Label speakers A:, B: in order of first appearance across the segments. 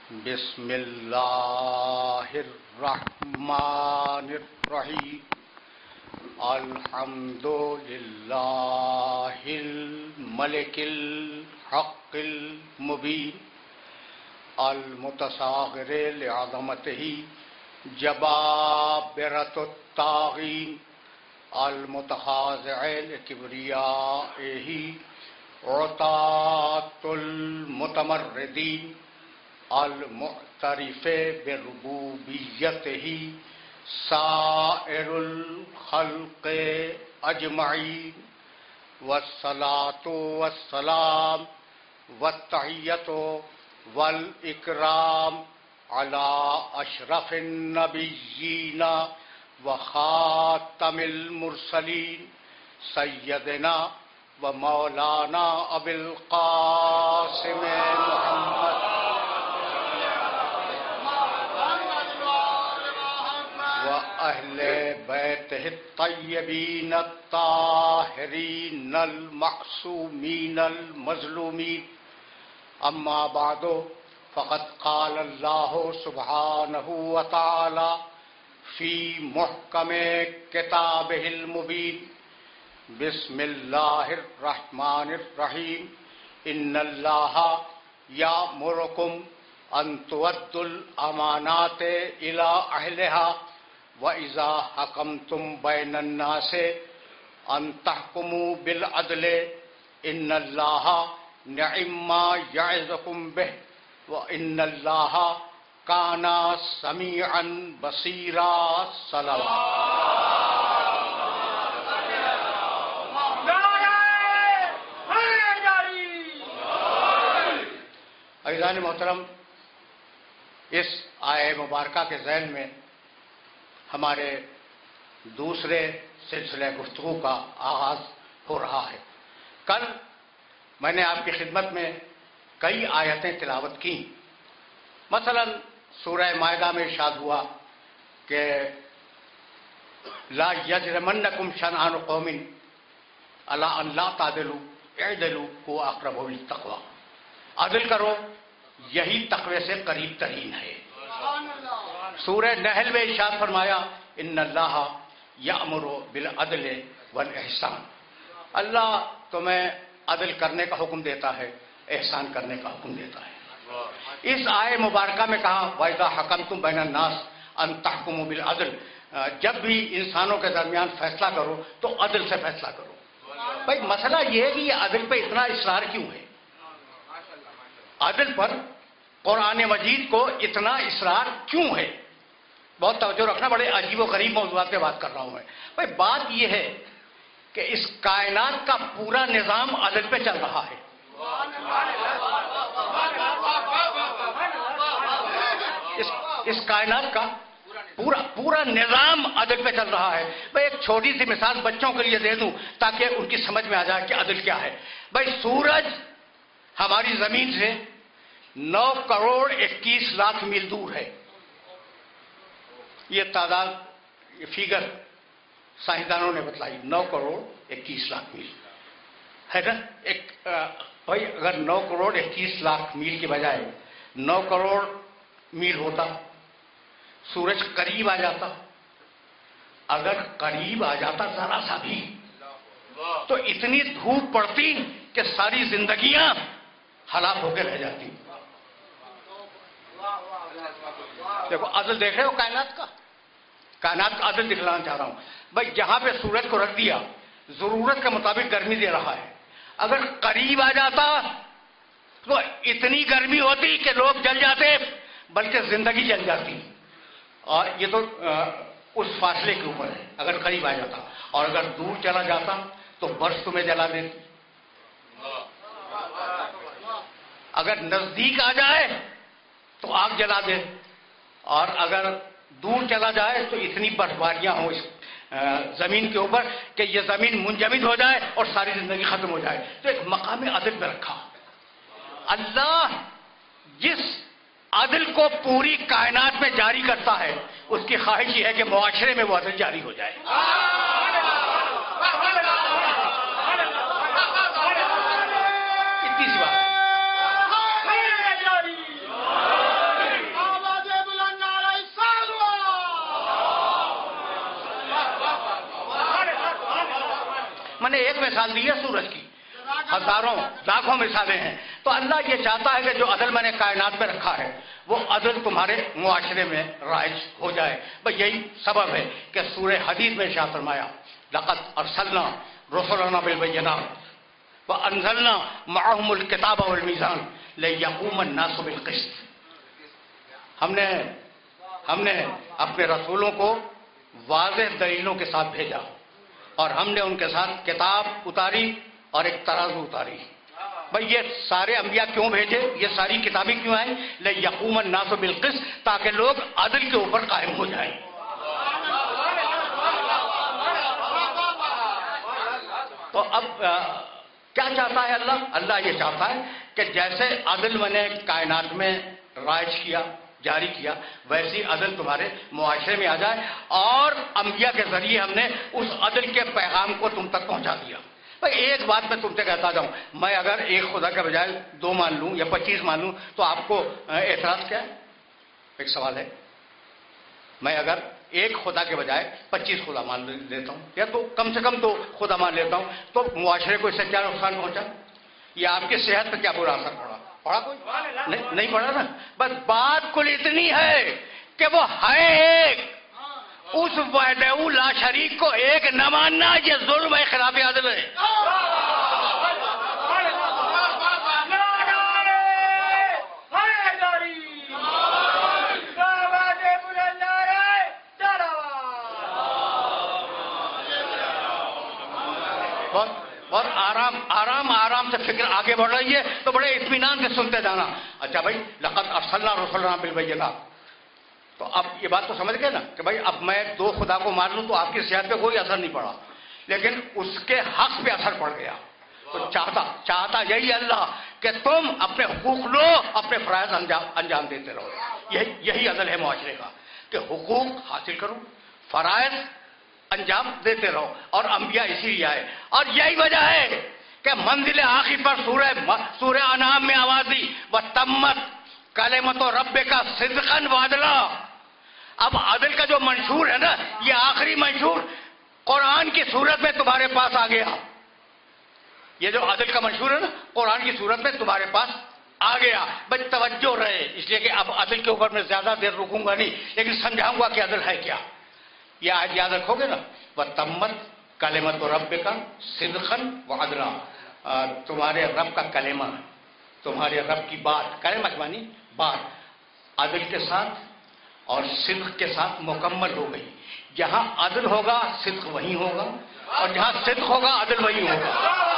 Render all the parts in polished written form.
A: بسم اللہ الرحمن الرحیم الحمد للہ الملک الحق المبین المتصاغر لعظمتہ جبابرۃ الطاغین المتخاضع لکبریائہ عطاة المتمردین المعترف بربوبیتہ سائر الخلق اجمعین والصلاة والسلام والتحیۃ والاکرام علی اشرف النبیین وخاتم المرسلین سیدنا و مولانا ابی القاسم محمد اہل بیتہ الطیبین الطاہرین المعصومین المظلومین اما بعد فقد قال اللہ سبحانہ وتعالی فی محکم کتابہ المبین بسم اللہ الرحمن الرحیم ان اللہ یأمرکم ان تؤدوا الامانات الی اہلہا وَإِذَا حَكَمْتُمْ بَيْنَ النَّاسِ أَن تَحْكُمُوا بِالْعَدْلِ إِنَّ اللَّهَ نِعِمَّ مَا يَعِظُكُم بِهِ وَإِنَّ اللَّهَ كَانَ سَمِيعًا بَصِيرًا عزیزان محترم، اس آیہ مبارکہ کے ذیل میں ہمارے دوسرے سلسلہ گفتگو کا آغاز ہو رہا ہے۔ کل میں نے آپ کی خدمت میں کئی آیتیں تلاوت کی۔ مثلا سورہ مائدہ میں ارشاد ہوا کہ لا یجرمنکم شنآن قوم علی ان لا تعدلوا اعدلوا هو اقرب للتقوی، عدل کرو یہی تقوی سے قریب ترین ہے۔ سورہ نحل میں ارشاد فرمایا ان اللہ یأمر بالعدل والاحسان، اللہ تمہیں عدل کرنے کا حکم دیتا ہے، احسان کرنے کا حکم دیتا ہے۔ اس آیہ مبارکہ میں کہا وَإِذَا حَكَمْتُمْ بَيْنَ النَّاسِ أَن تَحْكُمُوا بِالْعَدْلِ، جب بھی انسانوں کے درمیان فیصلہ کرو تو عدل سے فیصلہ کرو۔ بھائی مسئلہ یہ ہے کہ یہ عدل پہ اتنا اصرار کیوں ہے؟ عدل پر قرآن مجید کو اتنا اصرار کیوں ہے؟ بہت توجہ رکھنا، بڑے عجیب و غریب موضوعات پہ بات کر رہا ہوں میں۔ بھائی بات یہ ہے کہ اس کائنات کا پورا نظام عدل پہ چل رہا ہے۔ اس کائنات کا پورا نظام عدل پہ چل رہا ہے۔ بھائی ایک چھوٹی سی مثال بچوں کے لیے دے دوں تاکہ ان کی سمجھ میں آ جائے کہ عدل کیا ہے۔ بھائی سورج ہماری زمین سے 9 کروڑ 21 لاکھ میل دور ہے۔ یہ تعداد، یہ فیگر سائنسدانوں نے بتلائی، 9 کروڑ 21 لاکھ میل ہے نا۔ بھائی اگر 9 کروڑ 21 لاکھ میل کی بجائے 9 کروڑ میل ہوتا، سورج قریب آ جاتا، اگر قریب آ جاتا ذرا سا بھی تو اتنی دھوپ پڑتی کہ ساری زندگیاں ہلاک ہو کے رہ جاتی۔ دیکھو عدل دیکھ رہے ہو کائنات کا عدل دکھلانا چاہ رہا ہوں۔ بھائی جہاں پہ سورج کو رکھ دیا ضرورت کے مطابق گرمی دے رہا ہے، اگر قریب آ جاتا تو اتنی گرمی ہوتی کہ لوگ جل جاتے بلکہ زندگی جل جاتی۔ اور یہ تو اس فاصلے کے اوپر ہے، اگر قریب آ جاتا، اور اگر دور چلا جاتا تو برف تمہیں جلا دیتی۔ اگر نزدیک آ جائے تو آگ جلا دے، اور اگر دور چلا جائے تو اتنی برفباریاں ہوں اس زمین کے اوپر کہ یہ زمین منجمد ہو جائے اور ساری زندگی ختم ہو جائے۔ تو ایک مقام عدل میں رکھا اللہ۔ جس عدل کو پوری کائنات میں جاری کرتا ہے اس کی خواہش یہ ہے کہ معاشرے میں وہ عدل جاری ہو جائے۔ اتنی سی بات۔ میں نے ایک مثال دی ہے سورج کی، ہزاروں لاکھوں مثالیں ہیں. تو اللہ یہ چاہتا ہے کہ جو عدل میں نے کائنات میں رکھا ہے وہ عدل تمہارے معاشرے میں رائج ہو جائے. بس یہی سبب ہے کہ سورہ حدید میں ارشاد فرمایا لقد ارسلنا رسلنا بالبینات وانزلنا معهم الکتاب والمیزان لیقوم الناس بالقسط. ہم نے اپنے رسولوں کو واضح دلیلوں کے ساتھ بھیجا اور ہم نے ان کے ساتھ کتاب اتاری اور ایک ترازو اتاری. بھائی یہ سارے انبیاء کیوں بھیجے، یہ ساری کتابیں کیوں آئیں؟ لیقوم الناس بالقسط، تاکہ لوگ عدل کے اوپر قائم ہو جائیں. تو اب کیا چاہتا ہے اللہ؟ اللہ یہ چاہتا ہے کہ جیسے عدل میں نے کائنات میں رائج کیا، جاری کیا، ویسی عدل تمہارے معاشرے میں آ جائے. اور انبیاء کے ذریعے ہم نے اس عدل کے پیغام کو تم تک پہنچا دیا. بھائی ایک بات میں تم سے کہتا جاؤں، میں اگر ایک خدا کے بجائے 2 مان لوں یا 25 مان لوں تو آپ کو اعتراض کیا ہے؟ ایک سوال ہے. میں اگر ایک خدا کے بجائے 25 خدا مان لیتا ہوں یا تو کم سے کم 2 خدا مان لیتا ہوں تو معاشرے کو اس سے کیا نقصان پہنچا؟ یا آپ کی صحت پہ کیا برا اثر پڑا کوئی؟ نہیں پڑا نا. بس بات کل اتنی ہے کہ وہ ہے ایک، اس وحدہ لا شریک کو ایک نہ ماننا یہ ظلم ہے، خلاف عدل ہے. بہت آرام سے فکر آگے بڑھ رہی ہے تو بڑے اطمینان سے سنتے جانا. اچھا بھائی لقد ارسلنا رسلنا بالبینات، تو اب یہ بات تو سمجھ گئے نا کہ بھائی اب میں 2 خدا کو مان لوں تو آپ کی صحت پہ کوئی اثر نہیں پڑا، لیکن اس کے حق پہ اثر پڑ گیا. تو چاہتا یہی اللہ کہ تم اپنے حقوق لو، اپنے فرائض انجام دیتے رہو. یہی عدل ہے معاشرے کا کہ حقوق حاصل کرو، فرائض انجام دیتے رہو. اور انبیاء اسی لیے آئے. اور یہی وجہ ہے کہ منزل آخر پر سورہ انعام میں آواز دی وَتَمَّتْ کلمۃ ربک صدقا وعدلا. اب عدل کا جو منشور ہے نا، یہ آخری منشور قرآن کی صورت میں تمہارے پاس آ گیا. یہ جو عدل کا منشور ہے نا قرآن کی صورت میں تمہارے پاس آ گیا. بس توجہ رہے، اس لیے کہ اب عدل کے اوپر میں زیادہ دیر رکوں گا نہیں، لیکن سمجھاؤں گا کہ عدل ہے کیا. یہ آج یاد رکھو گے نا، وَتَمَّتْ کلمۃ ربک صدقا وعدلا. تمہارے رب کا کلمہ، تمہارے رب کی بات، کلمہ مانی بات، عدل کے ساتھ اور صدق کے ساتھ مکمل ہو گئی. جہاں عدل ہوگا صدق وہیں ہوگا، اور جہاں صدق ہوگا عدل وہیں ہوگا.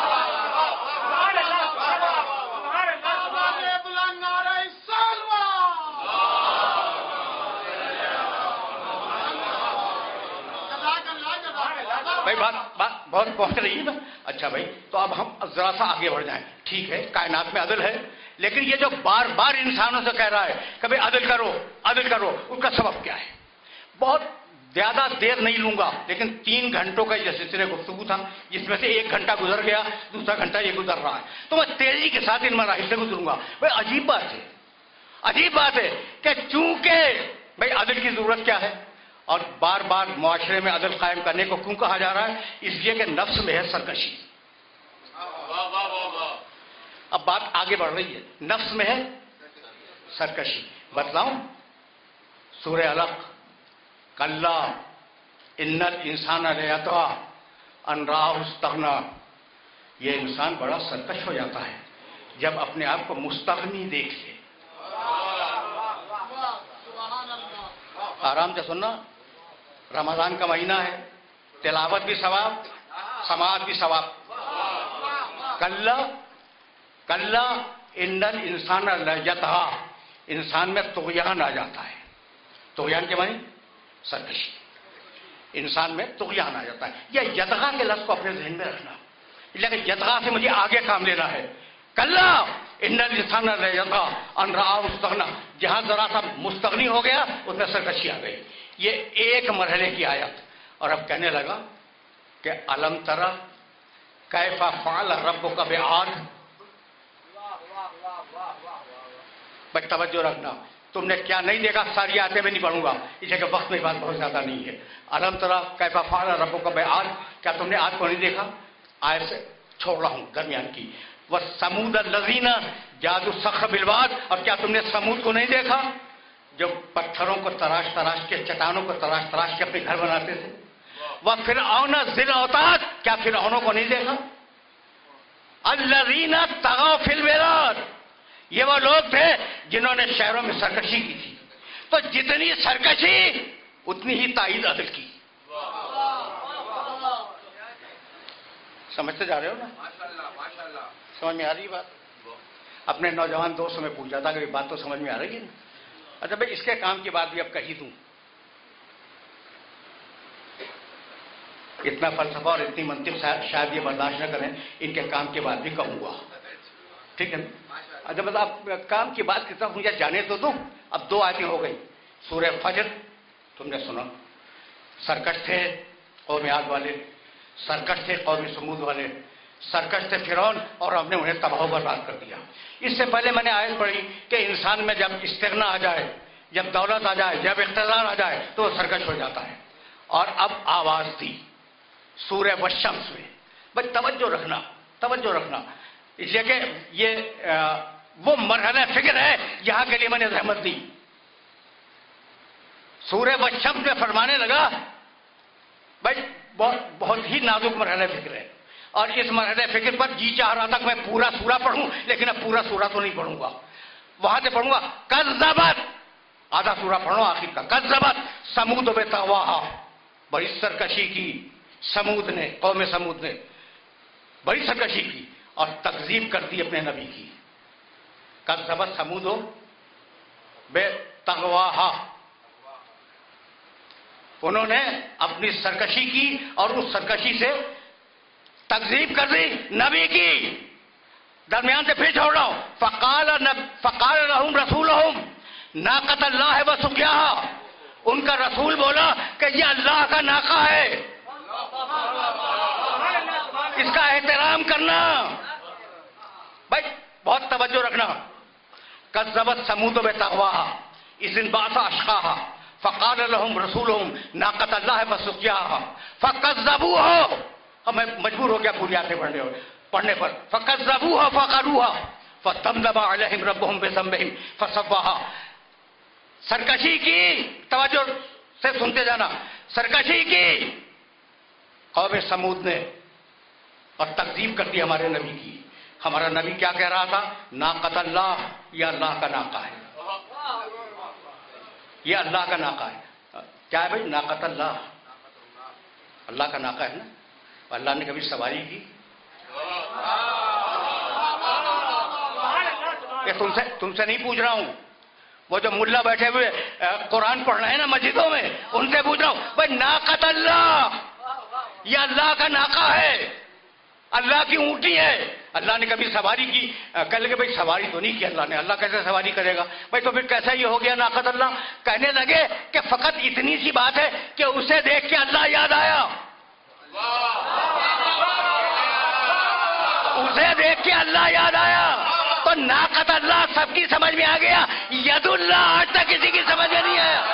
A: بھائی بات بہت پہنچ رہی ہے نا. اچھا بھائی تو اب ہم ذرا سا آگے بڑھ جائیں. ٹھیک ہے کائنات میں عدل ہے، لیکن یہ جو بار بار انسانوں سے کہہ رہا ہے کہ بھائی عدل کرو، اس کا سبب کیا ہے؟ بہت زیادہ دیر نہیں لوں گا، لیکن 3 گھنٹوں کا یہ سلسلے گفتگو تھا، جس میں سے 1 گھنٹہ گزر گیا، دوسرا گھنٹہ یہ گزر رہا ہے، تو میں تیزی کے ساتھ ان مراحل سے گزروں گا. بھائی عجیب بات ہے کہ چونکہ بھائی عدل کی ضرورت کیا ہے اور بار بار معاشرے میں عدل قائم کرنے کو کیوں کہا جا رہا ہے؟ اس لیے کہ نفس میں ہے سرکشی. اب بات آگے بڑھ رہی ہے، نفس میں ہے سرکشی. بتلاؤں سورہ علق، کلا ان الانسان لیطغی ان رآہ استغنی. یہ انسان بڑا سرکش ہو جاتا ہے جب اپنے آپ کو مستغنی دیکھ لے. آرام سے سننا، رمضان کا مہینہ ہے، تلاوت بھی ثواب، سماعت بھی ثواب. کلا ان الانسان لیطغی، انسان میں طغیان آ جاتا ہے. طغیان کے معنی سرکشی، انسان میں طغیان آ جاتا ہے. یہ یطغی کے لفظ کو اپنے ذہن میں رکھنا، لیکن یطغی سے مجھے آگے کام لینا ہے. کلا ان الانسان لیطغی ان رآہ استغنی، جہاں ذرا سا مستغنی ہو گیا اس میں سرکشی آ گئی. یہ ایک مرحلے کی آیت. اور اب کہنے لگا کہ الم تری کیف فعل ربک بعاد. بھائی توجہ رکھنا، تم نے کیا نہیں دیکھا؟ ساری آیتیں میں نہیں پڑھوں گا اس لیے کہ وقت میں بات بہت زیادہ نہیں ہے. الم تری کیف فعل ربک بعاد، کیا تم نے عاد کو نہیں دیکھا؟ آیت سے چھوڑ رہا ہوں درمیان کی. وہ سمود الذین جادوا الصخر بالواد. اور کیا تم نے سمود کو نہیں دیکھا جو پتھروں کو تراش تراش کے، چٹانوں کو تراش تراش کے اپنے گھر بناتے تھے؟ وہ فرعون ذی الاوتاد. کیا فرعونوں کو نہیں دیکھا؟ الذین طغوا فی البلاد. یہ وہ لوگ تھے جنہوں نے شہروں میں سرکشی کی تھی. تو جتنی سرکشی اتنی ہی تائید عدل کی. سمجھتے جا رہے ہو نا؟ سمجھ میں آ رہی بات؟ اپنے نوجوان دوستوں میں پوچھا تھا کہ یہ بات تو سمجھ میں آ رہی ہے نا؟ اچھا بھائی، اس کے کام کی بات بھی اب کہی دوں. اتنا فلسفہ اور اتنی منطق شاید یہ برداشت نہ کریں، ان کے کام کے بعد بھی کہوں گا. ٹھیک ہے نا؟ اچھا بس آپ کام کی بات کی طرف مجھے جانے تو دوں. اب 2 آیتیں ہو گئی. سورہ فجر تم نے سنا، سرکش تھے قوم عاد والے، سرکش تھے قوم سمود والے، سرکش تھے فرعون، اور ہم نے انہیں تباہ و برباد کر دیا. اس سے پہلے میں نے آیت پڑھی کہ انسان میں جب استغنا آ جائے، جب دولت آ جائے، جب اقتدار آ جائے تو وہ سرکش ہو جاتا ہے. اور اب آواز دی سورہ والشمس میں. بس توجہ رکھنا، توجہ رکھنا، اس لیے کہ یہ وہ مرحلہ فکر ہے جہاں کے لیے میں نے زحمت دی. سورہ والشمس میں فرمانے لگا بھائی بہت ہی نازک مرحلہ فکر ہے، اور اس مرحلہ فکر پر جی چاہ رہا تھا کہ میں پورا سورہ پڑھوں، لیکن اب پورا سورہ تو نہیں پڑھوں گا. وہاں سے پڑھوں گا کذبت، آدھا سورہ پڑھو آخر کا. کذبت سمود بطغواہا. بڑی سرکشی کی سمود نے، قوم سمود نے بڑی سرکشی کی اور تکذیب کر دی اپنے نبی کی. کذبت سمود بطغواہا. انہوں نے اپنی سرکشی کی اور اس سرکشی سے تکذیب کر دی نبی کی. درمیان سے پھر چھوڑ رہا ہوں. فقال لهم رسولهم ناقۃ اللہ وسقیاہا. ان کا رسول بولا کہ یہ اللہ کا ناقہ ہے، اس کا احترام کرنا. بھائی بہت توجہ رکھنا. کذبت ثمود بطغواہا اذ انبعث اشقاہا فقال لهم رسولهم ناقۃ اللہ وسقیاہا فکذبوہ. اب میں مجبور ہو گیا پوری آیتیں پڑھنے پر. فکذبوہ فقروہا فدمدم علیہم ربہم بذنبہم فسواہا. سرکشی کی، توجہ سے سنتے جانا، سرکشی کی قوم سمود نے اور تکذیب کر دی ہمارے نبی کی. ہمارا نبی کیا کہہ رہا تھا؟ ناقۃ اللہ، یہ اللہ کا ناقہ ہے، یہ اللہ کا ناقہ ہے. کیا ہے بھائی؟ ناقۃ اللہ، اللہ کا ناقہ ہے نا. اللہ نے کبھی سواری کی؟ یہ تم سے نہیں پوچھ رہا ہوں، وہ جو ملا بیٹھے ہوئے قرآن پڑھ رہے ہیں نا مسجدوں میں، ان سے پوچھ رہا ہوں. بھائی ناقۃ اللہ، یہ اللہ کا ناقہ ہے، اللہ کی اونٹی ہے. اللہ نے کبھی سواری کی؟ کہہ لگے بھائی سواری تو نہیں کی اللہ نے، اللہ کیسے سواری کرے گا؟ بھائی تو پھر کیسا یہ ہو گیا ناقۃ اللہ؟ کہنے لگے کہ فقط اتنی سی بات ہے کہ اسے دیکھ کے اللہ یاد آیا، اسے دیکھ کے اللہ یاد آیا. تو ناقۃ اللہ سب کی سمجھ میں آ گیا، ید اللہ آج تک کسی کی سمجھ میں نہیں آیا.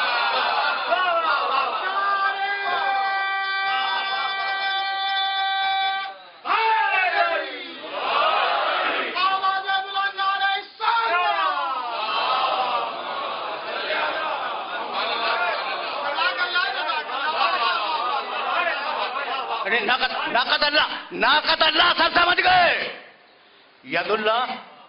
A: ناقۃ اللہ سب سمجھ گئے. ید اللہ،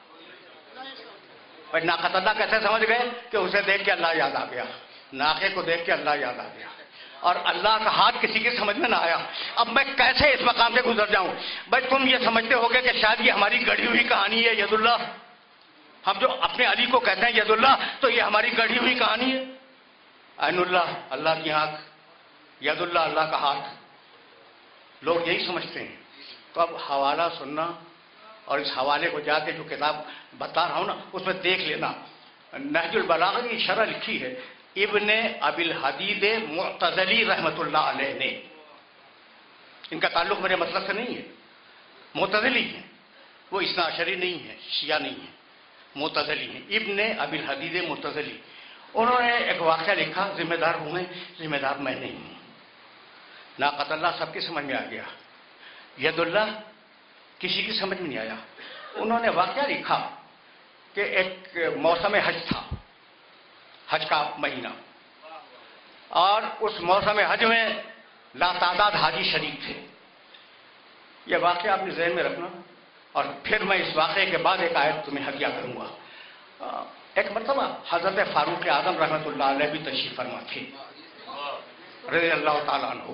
A: بھائی ناقۃ اللہ کیسے سمجھ گئے؟ کہ اسے دیکھ کے اللہ یاد آ گیا، ناقے کو دیکھ کے اللہ یاد آ گیا، اور اللہ کا ہاتھ کسی کے سمجھ میں نہ آیا. اب میں کیسے اس مقام سے گزر جاؤں؟ بھائی تم یہ سمجھتے ہوگے کہ شاید یہ ہماری گڑھی ہوئی کہانی ہے ید اللہ. ہم جو اپنے علی کو کہتے ہیں ید اللہ، تو یہ ہماری گڑھی ہوئی کہانی ہے. عین اللہ، اللہ کی آنکھ، ید اللہ، اللہ کا ہاتھ. لوگ یہی سمجھتے ہیں. تو اب حوالہ سننا، اور اس حوالے کو جا کے جو کتاب بتا رہا ہوں نا اس میں دیکھ لینا. نہج البلاغہ کی شرح لکھی ہے ابن ابی الحدید معتزلی رحمۃ اللہ علیہ نے. ان کا تعلق میرے مسلک سے نہیں ہے، معتزلی ہیں وہ، اثنا عشری نہیں ہے، شیعہ نہیں ہے، معتزلی ہیں. ابن ابی الحدید معتزلی، انہوں نے ایک واقعہ لکھا، ذمہ دار ہوں، ذمہ دار میں نہیں ہوں. ناقۃ اللہ سب کی سمجھ میں آ گیا. ید اللہ کسی کی سمجھ میں نہیں آیا. انہوں نے واقعہ لکھا کہ ایک موسم حج تھا، حج کا مہینہ، اور اس موسم حج میں لاتعداد حاجی شریک تھے. یہ واقعہ اپنے ذہن میں رکھنا، اور پھر میں اس واقعے کے بعد ایک آیت تمہیں ہدیہ کروں گا. ایک مرتبہ حضرت فاروق اعظم رحمۃ اللہ علیہ بھی تشریف فرما تھے، رضی اللہ تعالیٰ عنہ،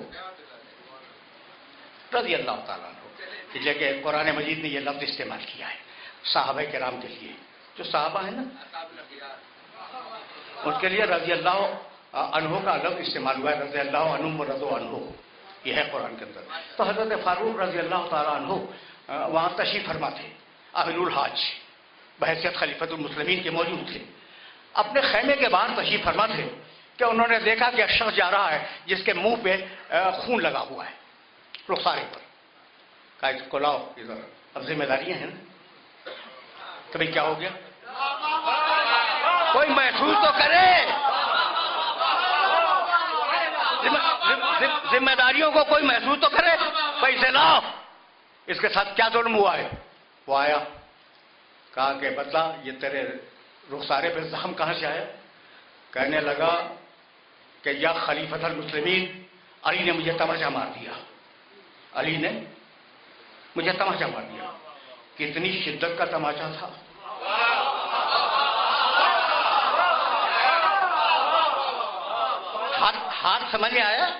A: رضی اللہ تعالیٰ عنہ. اس لیے کہ قرآن مجید نے یہ لفظ استعمال کیا ہے صحابہ کرام کے لیے. جو صحابہ ہیں نا، ان کے لیے رضی اللہ عنہ کا لفظ استعمال ہوا ہے، رضی اللہ عنہ و رضوا عنہ، یہ ہے قرآن کے اندر. تو حضرت فاروق رضی اللہ تعالیٰ عنہ وہاں تشریف فرما تھے، اہل الحاج بحیثیت خلیفۃ المسلمین کے موجود تھے. اپنے خیمے کے باہر تشریف فرما تھے کہ انہوں نے دیکھا کہ ایک شخص جا رہا ہے جس کے منہ پہ خون لگا ہوا ہے، رخسارے پر. کہا اس کو لاؤ ادھر، اب ذمہ داریاں ہیں نا. کبھی کیا ہو گیا؟ کوئی محسوس تو کرے، ذمہ داریوں کو کوئی محسوس تو کرے. بھائی اسے لاؤ، اس کے ساتھ کیا ظلم ہوا ہے؟ وہ آیا، کہا کہ بتلا یہ تیرے رخسارے پہ زخم کہاں سے آیا؟ کہنے لگا کہ یا خلیفۃ المسلمین، علی نے مجھے تماچا مار دیا، علی نے مجھے تماچا مار دیا. کتنی شدت کا تماچا تھا! ہاتھ سمجھ میں آیا؟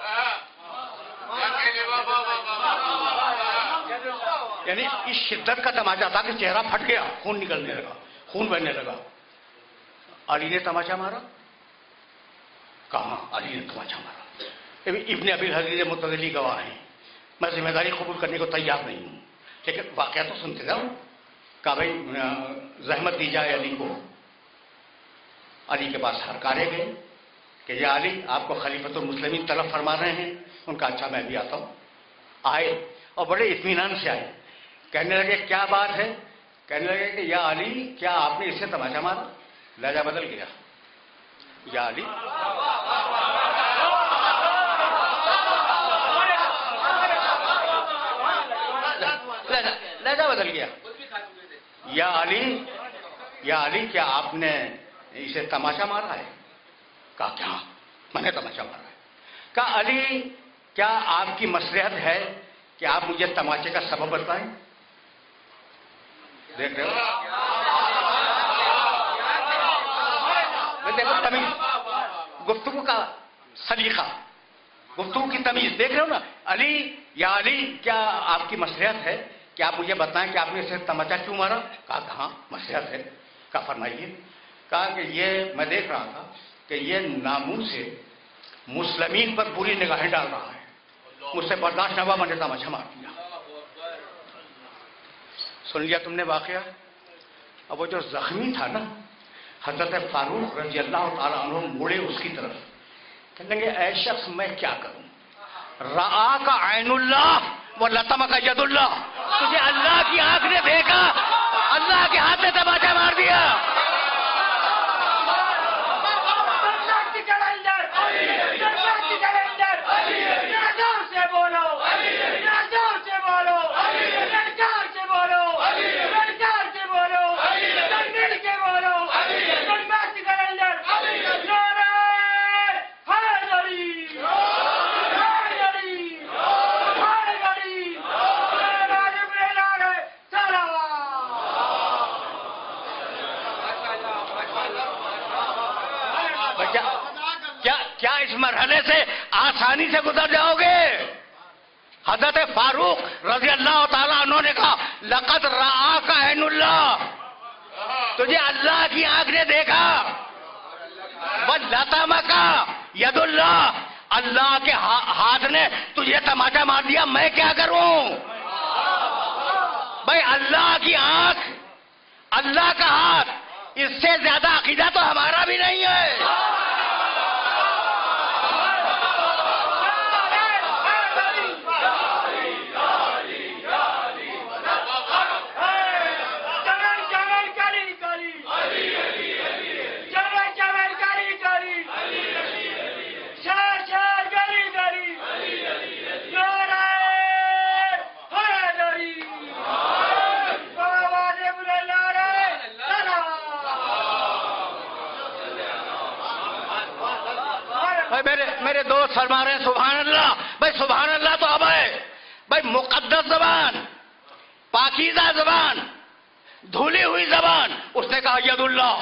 A: یعنی اس شدت کا تماچا تھا کہ چہرہ پھٹ گیا، خون نکلنے لگا، خون بہنے لگا. علی نے تماچا مارا؟ کہاں علی نے تماچا مارا؟ ابن ابی الحدیث متدلی گواہ ہیں. میں ذمہ داری قبول کرنے کو تیار نہیں ہوں، لیکن واقعہ تو سنتے جاؤ. کہا بھائی زحمت دی جائے علی کو. علی کے پاس ہرکارے گئے کہ یا علی، آپ کو خلیفۃ المسلمین طلب فرما رہے ہیں. ان کا اچھا میں بھی آتا ہوں. آئے اور بڑے اطمینان سے آئے. کہنے لگے کیا بات ہے؟ کہنے لگے کہ یا علی، کیا آپ نے اسے تماچا مارا؟ لہجہ بدل گیا. یا علی، لہجہ بدل گیا. یا علی، یا علی، کیا آپ نے اسے تماچا مارا ہے؟ کہا کیا میں نے تماچا مارا ہے. کہا علی، کیا آپ کی مصلحت ہے کہ آپ مجھے تماچے کا سبب بتائیں؟ دیکھ رہے ہو دیکھو تمیز، گفتگو کا سلیقہ، گفتگو کی تمیز دیکھ رہے ہو نا. علی، یا علی، کیا آپ کی مصلحت ہے کہ آپ مجھے بتائیں کہ آپ نے اسے تماچا کیوں مارا؟ کہا ہاں مصلحت ہے. کہا فرمائیے. کہا کہ یہ میں دیکھ رہا تھا کہ یہ ناموس سے مسلمین پر بری نگاہیں ڈال رہا ہے، مجھ سے برداشت نہ ہوا، میں نے تماچا مار دیا. سن لیا تم نے واقعہ؟ اب وہ جو زخمی تھا نا، حضرت فاروق رضی اللہ تعالیٰ عنہ مڑے اس کی طرف، کہنے لگے اے شخص میں کیا کروں؟ رآ کا عین اللہ و لطم کا ید اللہ، تجھے اللہ کی آنکھ نے دیکھا، اللہ کے ہاتھ نے تماچا مار دیا. کیا اس مرحلے سے آسانی سے گزر جاؤ گے؟ حضرت فاروق رضی اللہ تعالیٰ عنہ نے کہا لقد رآک عین اللہ، تجھے اللہ کی آنکھ نے دیکھا. وَلَطَمَكَ یَدُ اللہ، اللہ کے ہاتھ نے تجھے تماچا مار دیا. میں کیا کروں؟ بھائی اللہ کی آنکھ، اللہ کا ہاتھ، اس سے زیادہ عقیدہ تو ہمارا بھی نہیں ہے. بھائی میرے دوست فرما رہے ہیں سبحان اللہ. بھائی سبحان اللہ تو اب ہے بھائی، مقدس زبان، پاکیزہ زبان، دھلی ہوئی زبان. اس نے کہا ید اللہ،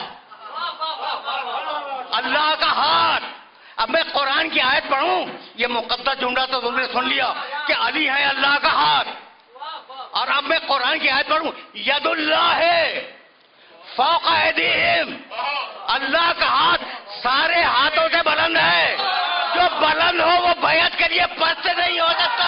A: اللہ کا ہاتھ. اب میں قرآن کی آیت پڑھوں، یہ مقدس جملہ تو تم نے سن لیا کہ علی ہے اللہ کا ہاتھ، اور اب میں قرآن کی آیت پڑھوں ید اللہ ہے فوق ایدیہم، اللہ کا ہاتھ سارے ہاتھوں سے بلند ہے. جو بلند ہو وہ بیعت کے لیے پست نہیں ہو سکتا.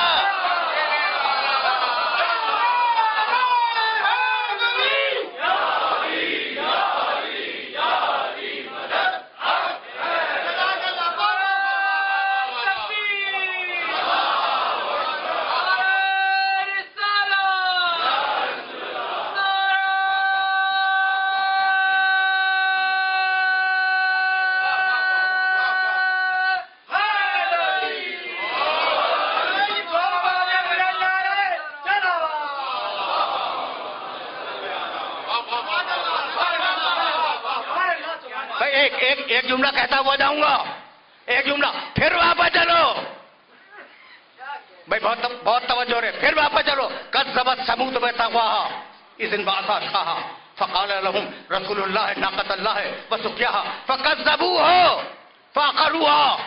A: ایک جملہ کہتا ہوا جاؤں گا، ایک جملہ پھر واپس چلو. بھائی بہت توجہ رہے، پھر واپس چلو. کذبت ثمود بتقواها اذ انبعث اشقاها فقال لهم رسول الله ناقة الله وسقياها فكذبوه فعقروها.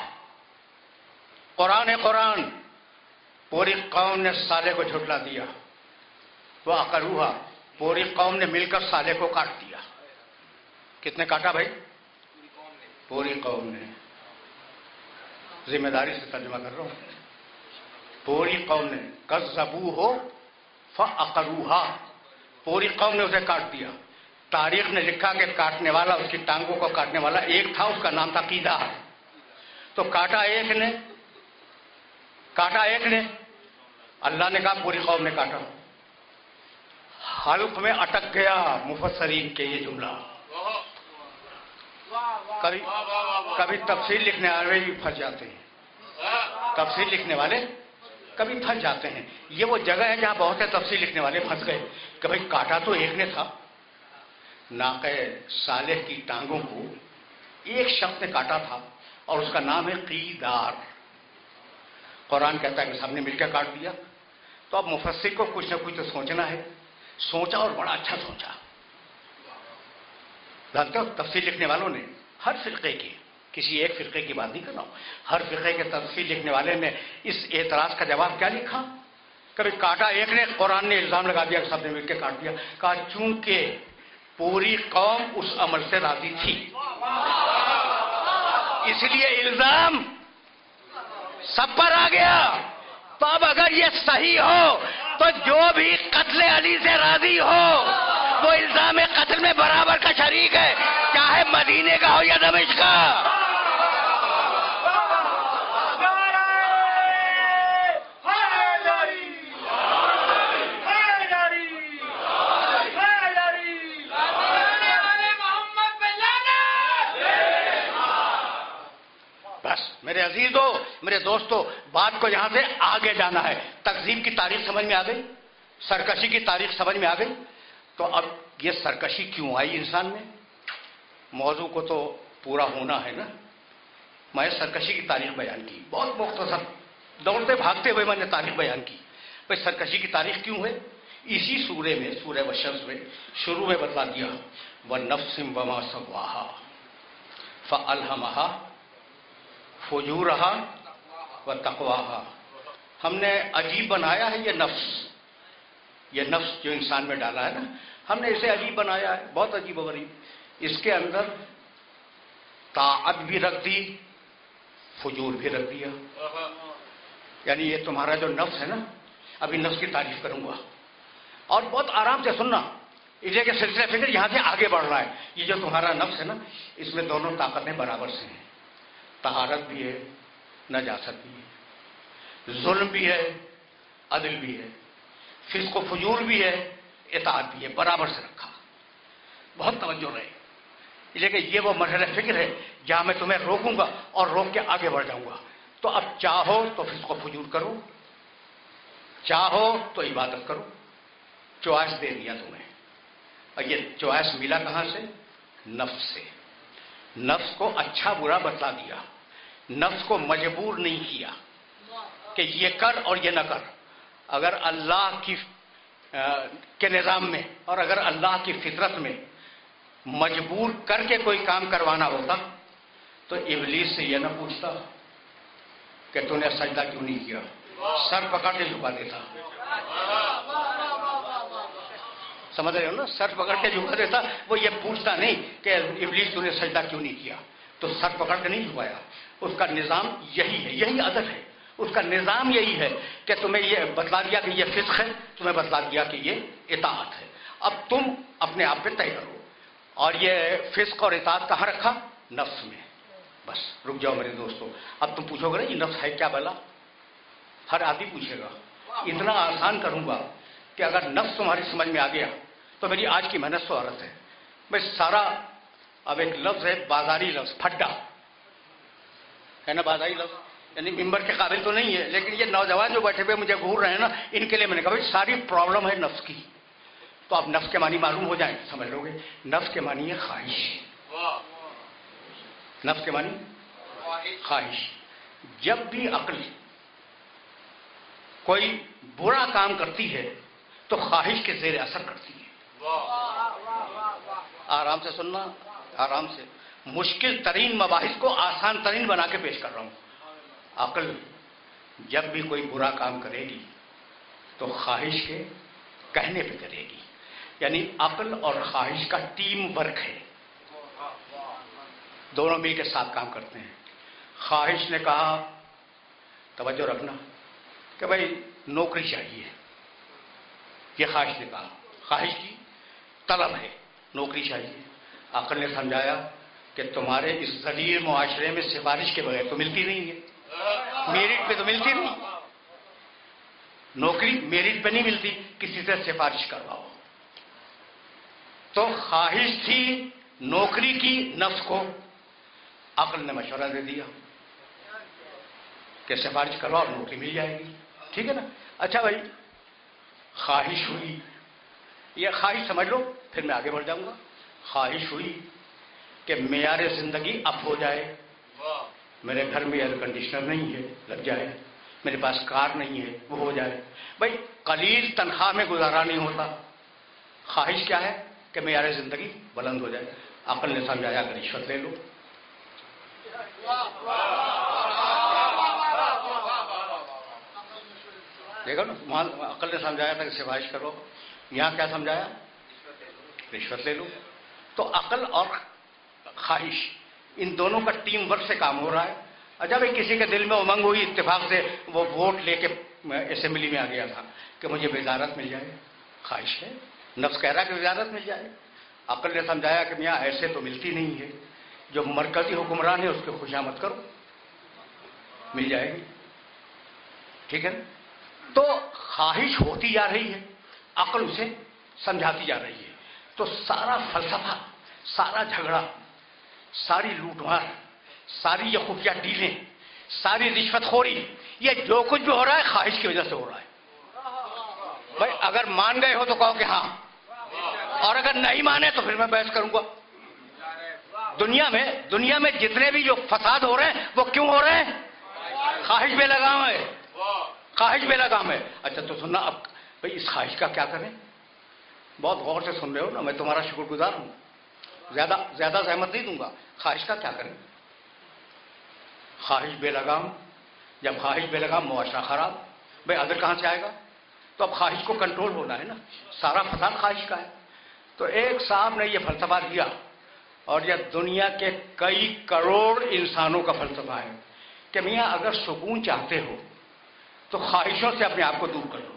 A: قرآن پوری قوم نے صالح کو جھٹلا دیا. وعقروها، پوری قوم نے مل کر صالح کو کاٹ دیا. کتنے کاٹا بھائی؟ پوری قوم نے. ذمہ داری سے ترجمہ کر رہا ہوں. پوری قوم نے کذبوہ فعقروہا، پوری قوم نے اسے کاٹ دیا. تاریخ نے لکھا کہ کاٹنے والا، اس کی ٹانگوں کو کاٹنے والا ایک تھا، اس کا نام تھا قیدہ. تو کاٹا ایک نے، اللہ نے کہا پوری قوم نے کاٹا. حلق میں اٹک گیا مفسرین کے یہ جملہ. کبھی تفسیر لکھنے والے بھی پھنس جاتے ہیں، تفسیر لکھنے والے کبھی پھنس جاتے ہیں. یہ وہ جگہ ہے جہاں بہت سے تفسیر لکھنے والے پھنس گئے کہ بھائی کاٹا تو ایک نے تھا. ناقہ صالح کی ٹانگوں کو ایک شخص نے کاٹا تھا اور اس کا نام ہے قیدار. قرآن کہتا ہے کہ سب نے مل کے کاٹ دیا. تو اب مفسر کو کچھ نہ کچھ تو سوچنا ہے. سوچا اور بڑا اچھا سوچا. جانتے ہو تفسیر لکھنے والوں نے ہر فرقے کی، کسی ایک فرقے کی بات نہیں کر رہا ہوں، ہر فرقے کے تفسیر لکھنے والے نے اس اعتراض کا جواب کیا لکھا؟ کبھی کاٹا ایک نے، قرآن نے الزام لگا دیا کہ سب نے مل کے کاٹ دیا. کہا چونکہ پوری قوم اس عمل سے راضی تھی اس لیے الزام سب پر آ گیا. تو اب اگر یہ صحیح ہو تو جو بھی قتل علی سے راضی ہو وہ الزام قتل میں برابر کا شریک ہے، چاہے مدینے کا ہو یا دمشق کا. بس میرے عزیزو، میرے دوستو، بات کو یہاں سے آگے جانا ہے. تقسیم کی تاریخ سمجھ میں آ گئی، سرکشی کی تاریخ سمجھ میں آ گئی. تو اب یہ سرکشی کیوں آئی انسان میں؟ موضوع کو تو پورا ہونا ہے نا. میں سرکشی کی تاریخ بیان کی، بہت مختصر، دوڑتے بھاگتے ہوئے میں نے تاریخ بیان کی. بھائی سرکشی کی تاریخ کیوں ہے؟ اسی سورے میں، سورہ والشمس میں شروع میں بتلا دیا وَالنَّفْسٍ وَمَا سَوَّاهَا فَأَلْهَمَهَا فُجُورَهَا وَتَقْوَاهَا. ہم نے عجیب بنایا ہے یہ نفس جو انسان میں ڈالا ہے نا، ہم نے اسے عجیب بنایا ہے، بہت عجیب و غریب. اس کے اندر طاعت بھی رکھ دی، فجور بھی رکھ دیا. یعنی یہ تمہارا جو نفس ہے نا، ابھی نفس کی تعریف کروں گا اور بہت آرام سے سننا، اس لیے کہ سلسلہ فکر یہاں سے آگے بڑھ رہا ہے. یہ جو تمہارا نفس ہے نا، اس میں دونوں طاقتیں برابر سے ہیں. طہارت بھی ہے، نجاست بھی ہے، ظلم بھی ہے، عدل بھی ہے، فسق و فجور بھی ہے، اطاعت بھی ہے، برابر سے رکھا. بہت توجہ رہے، لیکن یہ وہ مرحلہ فکر ہے جہاں میں تمہیں روکوں گا اور روک کے آگے بڑھ جاؤں گا. تو اب چاہو تو فسق و فجور کرو، چاہو تو عبادت کرو. چوائس دے دیا تمہیں، اور یہ چوائس ملا کہاں سے؟ نفس سے. نفس کو اچھا برا بتلا دیا نفس کو مجبور نہیں کیا کہ یہ کر اور یہ نہ کر. اگر اللہ کے نظام میں اور اگر اللہ کی فطرت میں مجبور کر کے کوئی کام کروانا ہوتا تو ابلیس سے یہ نہ پوچھتا کہ تو نے سجدہ کیوں نہیں کیا, سر پکڑ کے جھکا دیتا. سمجھ رہے ہو نا, سر پکڑ کے جھکا دیتا. وہ یہ پوچھتا نہیں کہ ابلیس تو نے سجدہ کیوں نہیں کیا, تو سر پکڑ کے نہیں جھکایا. اس کا نظام یہی ہے, یہی عدل ہے. اس کا نظام یہی ہے کہ تمہیں یہ بتلا دیا کہ یہ فسق ہے, تمہیں بتلا دیا کہ یہ اطاعت ہے. اب تم اپنے آپ پہ طے کرو. اور یہ فسق اور اطاعت کہاں رکھا؟ نفس میں. بس رک جاؤ میرے دوستو. اب تم پوچھو گے نا یہ نفس ہے کیا بلا؟ ہر آدمی پوچھے گا. اتنا آسان کروں گا کہ اگر نفس تمہاری سمجھ میں آ گیا تو میری آج کی محنت تو عورت ہے. بس سارا اب ایک لفظ ہے بازاری لفظ, پھڈا ہے نا, بازاری لفظ یعنی ممبر کے قابل تو نہیں ہے, لیکن یہ نوجوان جو بیٹھے ہوئے مجھے گھور رہے ہیں نا, ان کے لیے میں نے کہا بھائی ساری پرابلم ہے نفس کی. تو اب نفس کے معنی معلوم ہو جائیں, سمجھ لو گے. نفس کے معنی ہے خواہش. نفس کے معنی خواہش. جب بھی عقل کوئی برا کام کرتی ہے تو خواہش کے زیر اثر کرتی ہے. آرام سے سننا, آرام سے. مشکل ترین مباحث کو آسان ترین بنا کے پیش کر رہا ہوں. عقل جب بھی کوئی برا کام کرے گی تو خواہش کے کہنے پہ کرے گی. یعنی عقل اور خواہش کا ٹیم ورک ہے, دونوں مل کے ساتھ کام کرتے ہیں. خواہش نے کہا, توجہ رکھنا, کہ بھائی نوکری چاہیے. یہ خواہش نے کہا, خواہش کی طلب ہے, نوکری چاہیے. عقل نے سمجھایا کہ تمہارے اس ذلیل معاشرے میں سفارش کے بغیر تو ملتی نہیں ہے, میرٹ پہ تو ملتی نہیں, نوکری میرٹ پہ نہیں ملتی, کسی سے سفارش کرواؤ. تو خواہش تھی نوکری کی, نفس کو. عقل نے مشورہ دے دیا کہ سفارش کرواؤ, نوکری مل جائے گی. ٹھیک ہے نا. اچھا بھائی, خواہش ہوئی, یہ خواہش سمجھ لو, پھر میں آگے بڑھ جاؤں گا. خواہش ہوئی کہ معیار زندگی اپ ہو جائے. میرے گھر میں ایئر کنڈیشنر نہیں ہے, لگ جائے. میرے پاس کار نہیں ہے, وہ ہو جائے. بھائی قلیل تنخواہ میں گزارا نہیں ہوتا. خواہش کیا ہے کہ معیار زندگی بلند ہو جائے. عقل نے سمجھایا کہ رشوت لے لو. دیکھو نا, عقل نے سمجھایا تھا کہ سفارش کرو, یہاں کیا سمجھایا؟ رشوت لے لو. تو عقل اور خواہش ان دونوں کا ٹیم ورک سے کام ہو رہا ہے. اچھا بھائی, کسی کے دل میں امنگ ہوئی, اتفاق سے وہ ووٹ لے کے اسمبلی میں آ گیا تھا کہ مجھے وزارت مل جائے. خواہش ہے, نفس کہہ رہا ہے کہ وزارت مل جائے. عقل نے سمجھایا کہ میاں ایسے تو ملتی نہیں ہے, جو مرکزی حکمران ہے اس کی خوشامد کرو, مل جائے گی. ٹھیک ہے نا. تو خواہش ہوتی جا رہی ہے, عقل اسے سمجھاتی جا رہی ہے. تو سارا فلسفہ, سارا جھگڑا, ساری لوٹ مار, ساری یہ خفیہ ڈیلیں, ساری رشوت خوری, یہ جو کچھ بھی ہو رہا ہے خواہش کی وجہ سے ہو رہا ہے. بھائی اگر مان گئے ہو تو کہو کہ ہاں, اور اگر نہیں مانے تو پھر میں بحث کروں گا. دنیا میں جتنے بھی جو فساد ہو رہے ہیں وہ کیوں ہو رہے ہیں؟ خواہش بے لگام ہے, خواہش بے لگام ہے. اچھا تو سننا, اب بھائی اس خواہش کا کیا کریں؟ بہت غور سے سن رہے ہو نا, میں تمہارا شکر گزار ہوں, زیادہ زحمت نہیں دوں گا. خواہش کا کیا کریں؟ خواہش بے لگام. جب خواہش بے لگام, معاشرہ خراب. بھائی عدل کہاں سے آئے گا؟ تو اب خواہش کو کنٹرول ہونا ہے نا, سارا فساد خواہش کا ہے. تو ایک صاحب نے یہ فلسفہ دیا, اور یہ دنیا کے کئی کروڑ انسانوں کا فلسفہ ہے کہ میاں اگر سکون چاہتے ہو تو خواہشوں سے اپنے آپ کو دور کر لو.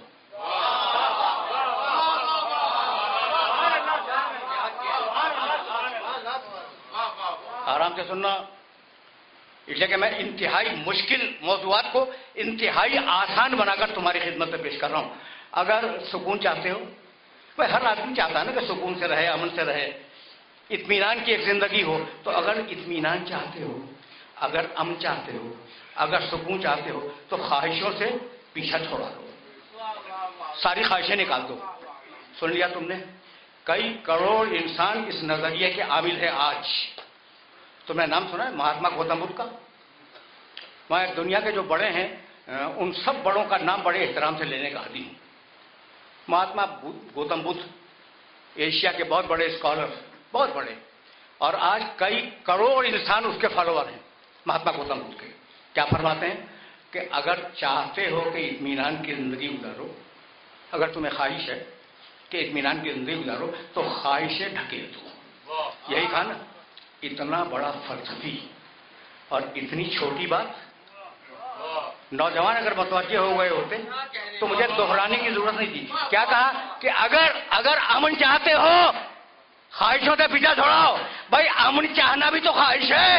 A: آرام سے سننا, اس لیے کہ میں انتہائی مشکل موضوعات کو انتہائی آسان بنا کر تمہاری خدمت میں پیش کر رہا ہوں. اگر سکون چاہتے ہو, بھائی ہر آدمی چاہتا ہے نا کہ سکون سے رہے, امن سے رہے, اطمینان کی ایک زندگی ہو. تو اگر اطمینان چاہتے ہو, اگر امن چاہتے ہو, اگر سکون چاہتے ہو تو خواہشوں سے پیچھا چھوڑا دو, ساری خواہشیں نکال دو. سن لیا تم نے؟ کئی کروڑ انسان اس نظریے کے عامل ہے. آج تم نے نام سنا ہے مہاتما گوتم بدھ کا؟ میں دنیا کے جو بڑے ہیں ان سب بڑوں کا نام بڑے احترام سے لینے کا عادی ہوں. مہاتما گوتم بدھ ایشیا کے بہت بڑے اسکالر، بہت بڑے، اور آج کئی کروڑ انسان اس کے فالوور ہیں مہاتما گوتم بدھ کے. کیا فرماتے ہیں کہ اگر چاہتے ہو کہ اطمینان کی زندگی گزارو، اگر تمہیں خواہش ہے کہ اطمینان کی زندگی گزارو تو خواہشیں ڈھکیل دو. یہی تھا نا، اتنا بڑا فلسفی اور اتنی چھوٹی بات. نوجوان اگر متوجہ ہو گئے ہوتے تو مجھے دہرانے کی ضرورت نہیں تھی. کیا کہا کہ اگر امن چاہتے ہو خواہشوں سے پیچھا چھوڑاؤ. بھائی امن چاہنا بھی تو خواہش ہے.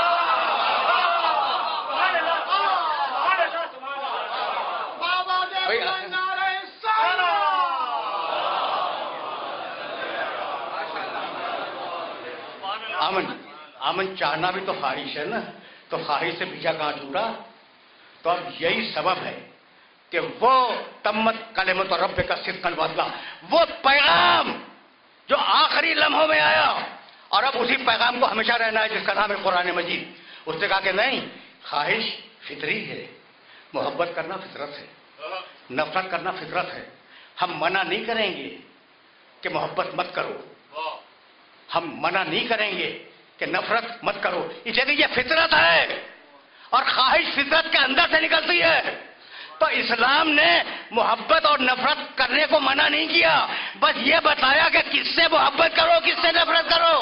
A: امن چاہنا بھی تو خواہش ہے نا، تو خواہش سے پیچھا کہاں چھوٹا. تو اب یہی سبب ہے کہ وہ تمت کلمۃ ربک صدقا وعدلا، وہ پیغام جو آخری لمحوں میں آیا اور اب اسی پیغام کو ہمیشہ رہنا ہے جس کا نام ہے قرآن مجید. اس نے کہا کہ نہیں، خواہش فطری ہے، محبت کرنا فطرت ہے، نفرت کرنا فطرت ہے. ہم منع نہیں کریں گے کہ محبت مت کرو، ہم منع نہیں کریں گے کہ نفرت مت کرو، اس لیے کہ یہ فطرت ہے اور خواہش فطرت کے اندر سے نکلتی ہے. تو اسلام نے محبت اور نفرت کرنے کو منع نہیں کیا، بس یہ بتایا کہ کس سے محبت کرو، کس سے نفرت کرو.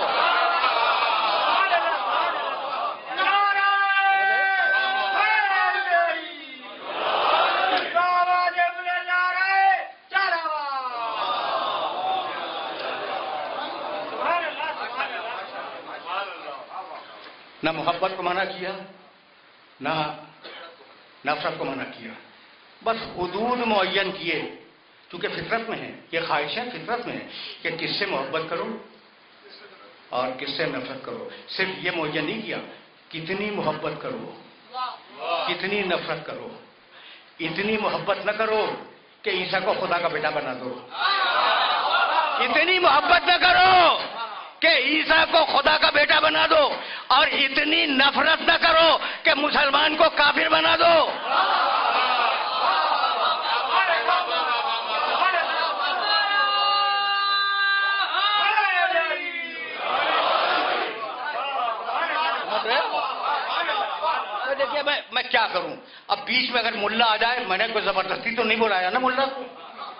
A: نہ محبت کو منع کیا، نہ نفرت کو منع کیا، بس حدود معین کیے، کیونکہ فطرت میں ہے، یہ خواہشیں فطرت میں ہے کہ کس سے محبت کرو اور کس سے نفرت کرو. صرف یہ معین نہیں کیا کتنی محبت کرو، کتنی نفرت کرو. اتنی محبت نہ کرو کہ عیسیٰ کو خدا کا بیٹا بنا دو، اتنی محبت نہ کرو کہ عیسیٰ کو خدا کا بیٹا بنا دو، اور اتنی نفرت نہ کرو کہ مسلمان کو کافر بنا دو. دیکھیے میں کیا کروں اب، بیچ میں اگر ملا آ جائے، میں نے کوئی زبردستی تو نہیں بلایا نا ملا کو.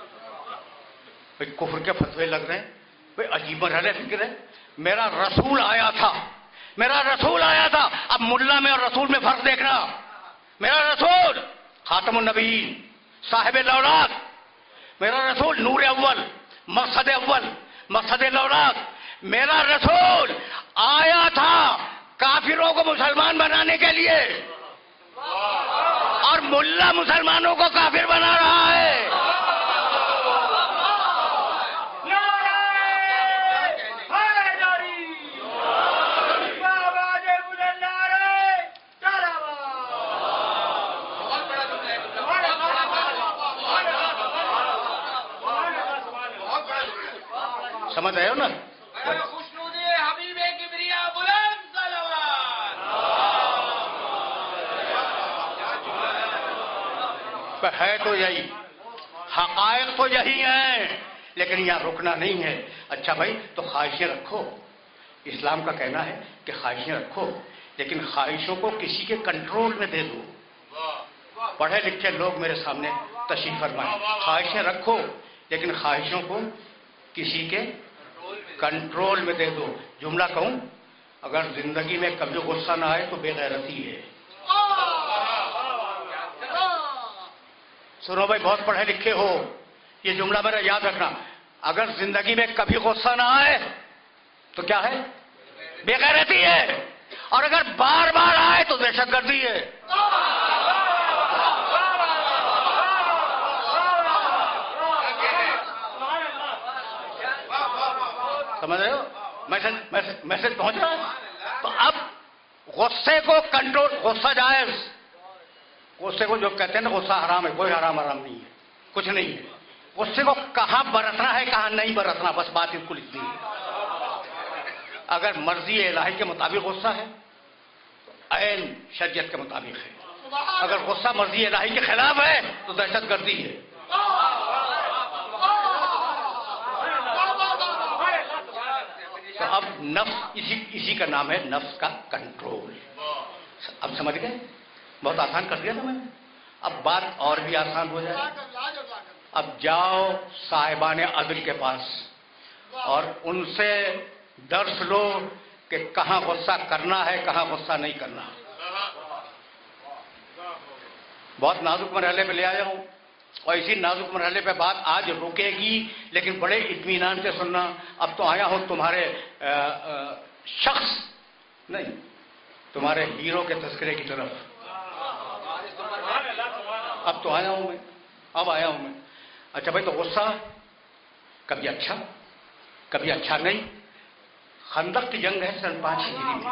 A: کفر کے فتوے لگ رہے ہیں، عجیب مرحلہ فکر ہے. میرا رسول آیا تھا، میرا رسول آیا تھا. اب ملا میں اور رسول میں فرق دیکھنا. میرا رسول خاتم النبیین، صاحب الاولاد، میرا رسول نور اول، مقصد اول، مقصد الاولاد. میرا رسول آیا تھا کافروں کو مسلمان بنانے کے لیے، اور ملا مسلمانوں کو کافر بنا رہا ہے. سمجھ رہے ہو نا؟ ہے تو یہی، حقائق تو یہی ہیں، لیکن یہاں رکنا نہیں ہے. اچھا بھائی، تو خواہشیں رکھو. اسلام کا کہنا ہے کہ خواہشیں رکھو، لیکن خواہشوں کو کسی کے کنٹرول میں دے دو. پڑھے لکھے لوگ میرے سامنے تشریف فرمائیں. خواہشیں رکھو لیکن خواہشوں کو کسی کے کنٹرول میں دے دو. جملہ کہوں، اگر زندگی میں کبھی غصہ نہ آئے تو بے غیرتی ہے. سنو بھائی، بہت پڑھے لکھے ہو، یہ جملہ میرا یاد رکھنا. اگر زندگی میں کبھی غصہ نہ آئے تو کیا ہے؟ بے غیرتی ہے. اور اگر بار بار آئے تو دہشت گردی ہے. سمجھ رہے ہو؟ میسج پہنچ رہا ہے؟ تو اب غصے کو کنٹرول، غصہ جائز، غصے کو جو کہتے ہیں نا غصہ حرام ہے، کوئی حرام نہیں ہے، کچھ نہیں ہے. غصے کو کہاں برتنا ہے کہاں نہیں برتنا، بس بات بالکل اتنی ہے. اگر مرضی الہی کے مطابق غصہ ہے تو عین شریعت کے مطابق ہے. اگر غصہ مرضی الہی کے خلاف ہے تو دہشت گردی ہے. تو اب نفس اسی کا نام ہے نفس کا کنٹرول. اب سمجھ گئے؟ بہت آسان کر دیا تھا میں نے. اب بات اور بھی آسان ہو جائے. اب جاؤ صاحبان عدل کے پاس اور ان سے درس لو کہ کہاں غصہ کرنا ہے کہاں غصہ نہیں کرنا. بہت نازک مرحلے پہ لے آیا ہوں اور اسی نازک مرحلے پہ بات آج رکے گی، لیکن بڑے اطمینان سے سننا. اب تو آیا ہوں تمہارے شخص نہیں، تمہارے ہیرو کے تذکرے کی طرف. اب تو آیا ہوں میں، اب آیا ہوں میں. اچھا بھائی، تو غصہ کبھی اچھا کبھی اچھا نہیں. خندق کی جنگ ہے سن 5 ہجری میں.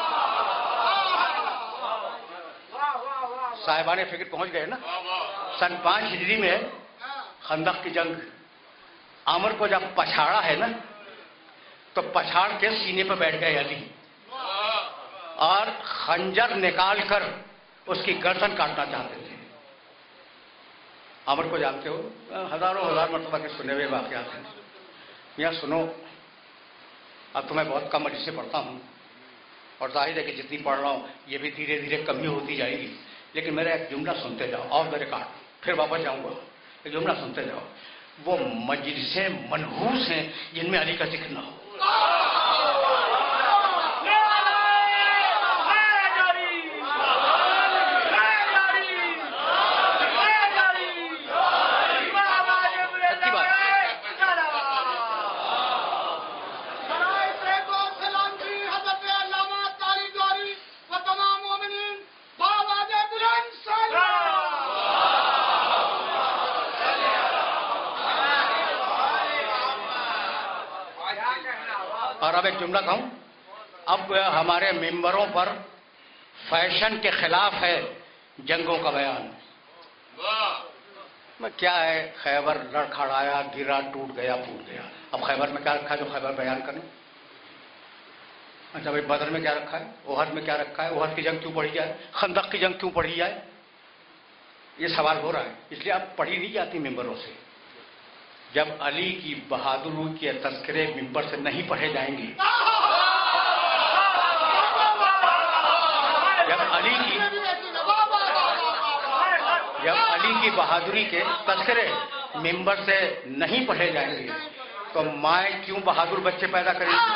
A: صاحبان فکر پہنچ گئے نا. سن 5 ہجری میں خندق کی جنگ. عمر کو جب پچھاڑا ہے نا تو پچھاڑ کے سینے پہ بیٹھ گئے علی اور خنجر نکال کر اس کی گردن کاٹنا چاہتے تھے. عمر کو جانتے ہو، ہزاروں ہزار مرتبہ کے سنے ہوئے واقعات ہیں. یہاں سنو. اب تو میں بہت کم علی سے پڑھتا ہوں اور ظاہر ہے کہ جتنی پڑھ رہا ہوں یہ بھی دھیرے دھیرے کمی ہوتی جائے گی، لیکن میرا ایک جملہ سنتے جاؤ آف دا ریکارڈ، پھر واپس جاؤں گا. ایک جملہ سنتے جاؤ. وہ مجلسیں منحوس ہیں جن میں علی کا ذکر نہ ہو. اور اب ایک جملہ کہوں. اب ہمارے ممبروں پر فیشن کے خلاف ہے جنگوں کا بیان. کیا ہے، خیبر لڑکھڑایا گرا ٹوٹ گیا پھوٹ گیا. اب خیبر میں کیا رکھا ہے جو خیبر بیان کریں؟ اچھا بھائی، بدر میں کیا رکھا ہے، احد میں کیا رکھا ہے، احد کی جنگ کیوں پڑھی جائے، خندق کی جنگ کیوں پڑھی جائے؟ یہ سوال ہو رہا ہے. اس لیے اب پڑھی نہیں جاتی ممبروں سے. جب علی کی بہادری کے تذکرے ممبر سے نہیں پڑھے جائیں گے، جب علی کی بہادری کے تذکرے ممبر سے نہیں پڑھے جائیں گے تو مائیں کیوں بہادر بچے پیدا کریں گی؟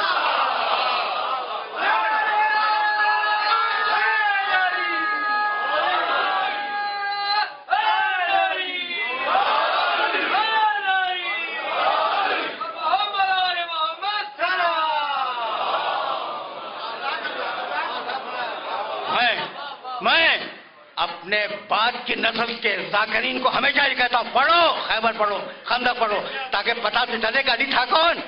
A: میں اپنے بعد کی نسل کے ذاکرین کو ہمیشہ یہ کہتا ہوں، پڑھو خیبر، پڑھو خندق، پڑھو تاکہ پتہ تو چلے کہ علی تھا کون.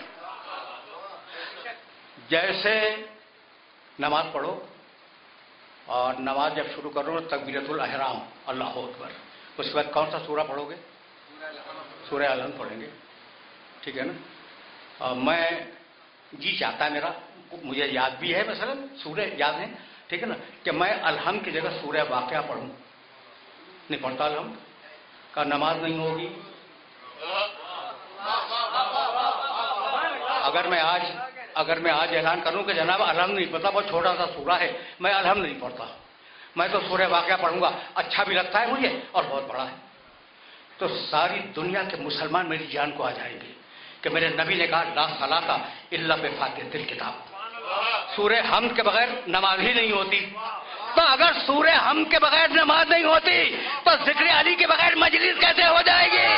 A: جیسے نماز پڑھو اور نماز جب شروع کرو تکبیرۃ الاحرام اللہ اکبر، اس کے بعد کون سا سورہ پڑھو گے؟ سورہ الحمد پڑھیں گے. ٹھیک ہے نا؟ میں جی چاہتا ہے میرا، مجھے یاد بھی ہے، مثلا سورہ یاد ہے، ٹھیک ہے نا، کہ میں الحمد کی جگہ سورہ واقعہ پڑھوں. نہیں پڑھتا الحمد کا نماز نہیں ہوگی. اگر میں آج اعلان کروں کہ جناب الحمد نہیں پڑھتا، بہت چھوٹا سا سورہ ہے، میں الحمد نہیں پڑھتا، میں تو سورہ واقعہ پڑھوں گا، اچھا بھی لگتا ہے مجھے اور بہت بڑا ہے، تو ساری دنیا کے مسلمان میری جان کو آ جائیں گے کہ میرے نبی نے کہا لا صلاۃ الا بفاتحۃ الکتاب. سورہ حمد کے بغیر نماز ہی نہیں ہوتی. تو اگر سورہ حمد کے بغیر نماز نہیں ہوتی تو ذکر علی کے بغیر مجلس کیسے ہو جائے گی؟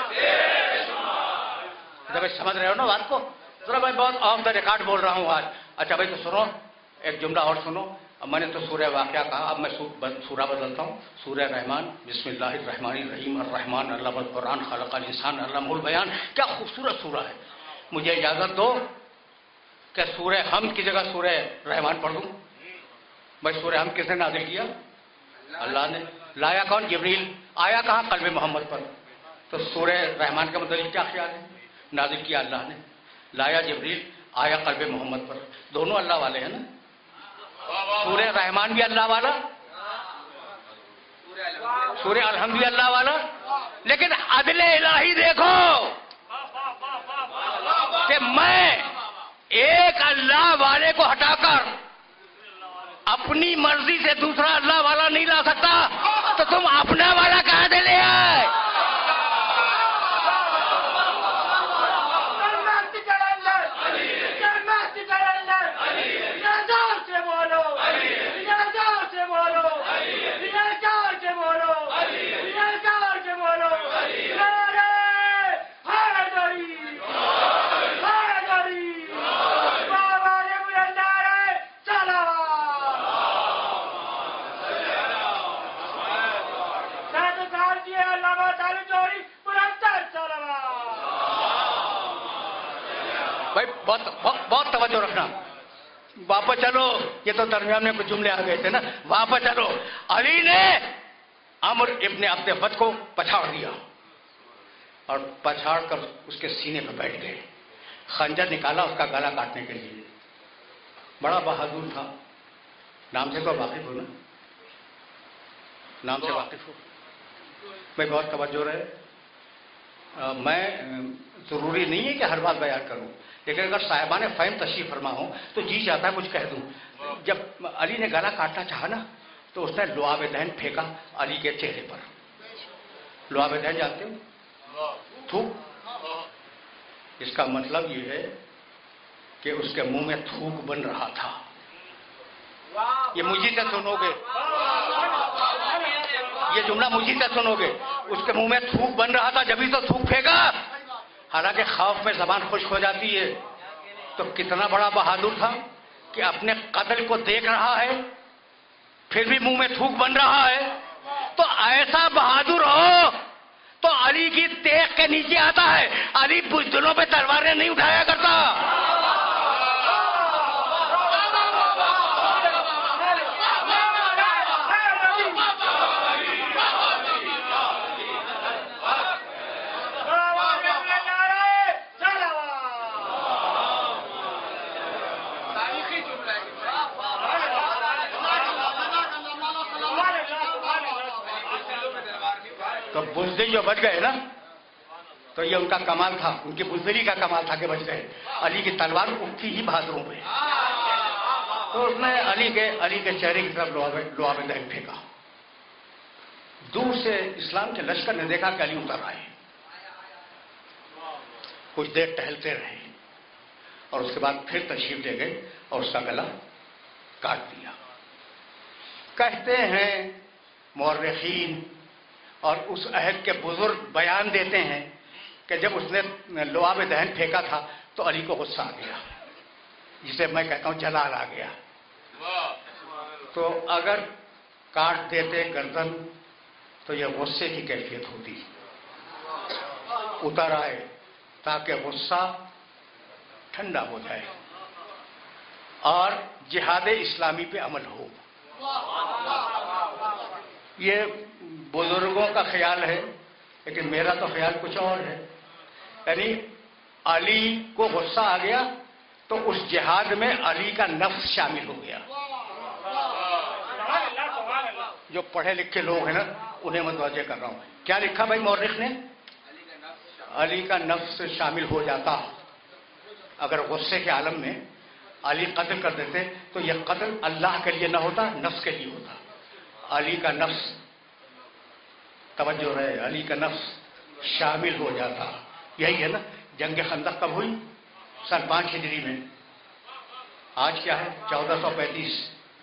A: سمجھ رہے ہو نا بات کو؟ ذرا میں بہت آف دا ریکارڈ بول رہا ہوں آج. اچھا بھائی تو سنو ایک جملہ اور سنو. اب میں نے تو سورہ واقعہ کہا, اب میں سورہ بدلتا ہوں. سورہ رحمان, بسم اللہ الرحمن الرحیم. الرحمن علم القرآن خلق الانسان علمہ البیان. کیا خوبصورت سورہ ہے. مجھے اجازت دو کہ سورہ حمد کی جگہ سورہ رحمان پڑھ دوں. بھائی سورہ حمد کس نے نازل کیا؟ اللہ نے. لایا کون؟ جبریل. آیا کہاں؟ قلب محمد پر. تو سورہ رحمان کا متعلق کیا خیال ہے؟ نازل کیا اللہ نے, لایا جبریل, آیا قلب محمد پر. دونوں اللہ والے ہیں نا. سورہ رحمان بھی اللہ والا, سورہ الحمد بھی اللہ والا. لیکن عدل الہی دیکھو کہ میں ایک اللہ والے کو ہٹا کر اپنی مرضی سے دوسرا اللہ والا نہیں لا سکتا, تو تم اپنا والا کہاں سے لے آئے؟ بھائی بہت توجہ رکھنا. واپس چلو, یہ تو درمیان میں کچھ جملے آ گئے تھے نا. واپس چلو. علی نے عمر ابن عبد ود کو پچھاڑ دیا اور پچھاڑ کر اس کے سینے پہ بیٹھ گئے. خنجر نکالا اس کا گلا کاٹنے کے لیے. بڑا بہادر تھا. نام سے تو واقف ہو نا, نام سے واقف ہو. میں بہت توجہ رہے. میں ضروری نہیں ہے کہ ہر بات بیان کروں, لیکن اگر صاحبان فہم تشریف فرما ہو تو جی چاہتا ہے کچھ کہہ دوں. جب علی نے گلا کاٹنا چاہا نا تو اس نے لعاب دہن پھینکا علی کے چہرے پر. لعاب دہن جانتے ہو؟ تھوک. اس کا مطلب یہ ہے کہ اس کے منہ میں تھوک بن رہا تھا. یہ مجھے سے سنو گے, یہ جملہ مجھے سے سنو گے. اس کے منہ میں تھوک بن رہا تھا, جبھی تو تھوک پھینکا. حالانکہ خوف میں زبان خشک ہو جاتی ہے. تو کتنا بڑا بہادر تھا کہ اپنے قتل کو دیکھ رہا ہے پھر بھی منہ میں تھوک بن رہا ہے. تو ایسا بہادر ہو تو علی کی تیغ کے نیچے آتا ہے. علی بزدلوں پہ تلواریں نہیں اٹھایا کرتا. تو بزدل جو بچ گئے نا, تو یہ ان کا کمال تھا, ان کی بزدلی کا کمال تھا کہ بچ گئے. علی کی تلوار اٹھتی ہی بہادروں پہ. تو اس نے علی کے چہرے کی طرف لعاب دہن پھینکا. دور سے اسلام کے لشکر نے دیکھا کہ علی اتر آئے. کچھ دیر ٹہلتے رہے اور اس کے بعد پھر تشریف لے گئے اور اس کا گلا کاٹ دیا. کہتے ہیں مورخین اور اس عہد کے بزرگ بیان دیتے ہیں کہ جب اس نے لعاب دہن پھینکا تھا تو علی کو غصہ آ گیا, جسے میں کہتا ہوں جلال آ گیا. تو اگر کاٹ دیتے گردن تو یہ غصے کی کیفیت ہوتی. اتر آئے تاکہ غصہ ٹھنڈا ہو جائے اور جہاد اسلامی پہ عمل ہو. یہ بزرگوں کا خیال ہے, لیکن میرا تو خیال کچھ اور ہے. یعنی علی کو غصہ آ گیا تو اس جہاد میں علی کا نفس شامل ہو گیا. جو پڑھے لکھے لوگ ہیں نا انہیں متوجہ کر رہا ہوں. کیا لکھا بھائی مورخ نے؟ علی کا نفس شامل ہو جاتا. اگر غصے کے عالم میں علی قتل کر دیتے تو یہ قتل اللہ کے لیے نہ ہوتا, نفس کے لیے ہوتا. علی کا نفس, توجہ ہے, علی کا نفس شامل ہو جاتا. یہی ہے نا. جنگ خندق کب ہوئی؟ سن 5 ہجری میں. آج کیا ہے؟ 1435.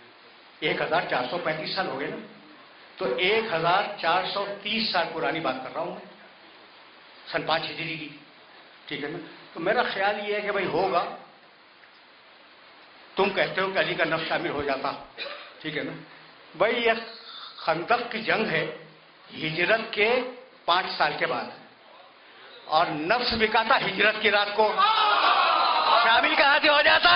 A: 1435 سال ہو گئے نا. تو 1430 سال پرانی بات کر رہا ہوں میں, سن 5 ہجری کی. ٹھیک ہے نا. تو میرا خیال یہ ہے کہ بھائی ہوگا تم کہتے ہو کہ علی کا نفس شامل ہو جاتا، ٹھیک ہے نا بھائی، یہ خندق کی جنگ ہے ہجرت کے 5 سال کے بعد، اور نفس بکا تھا ہجرت کی رات کو، شامل کہاں سے ہو جاتا؟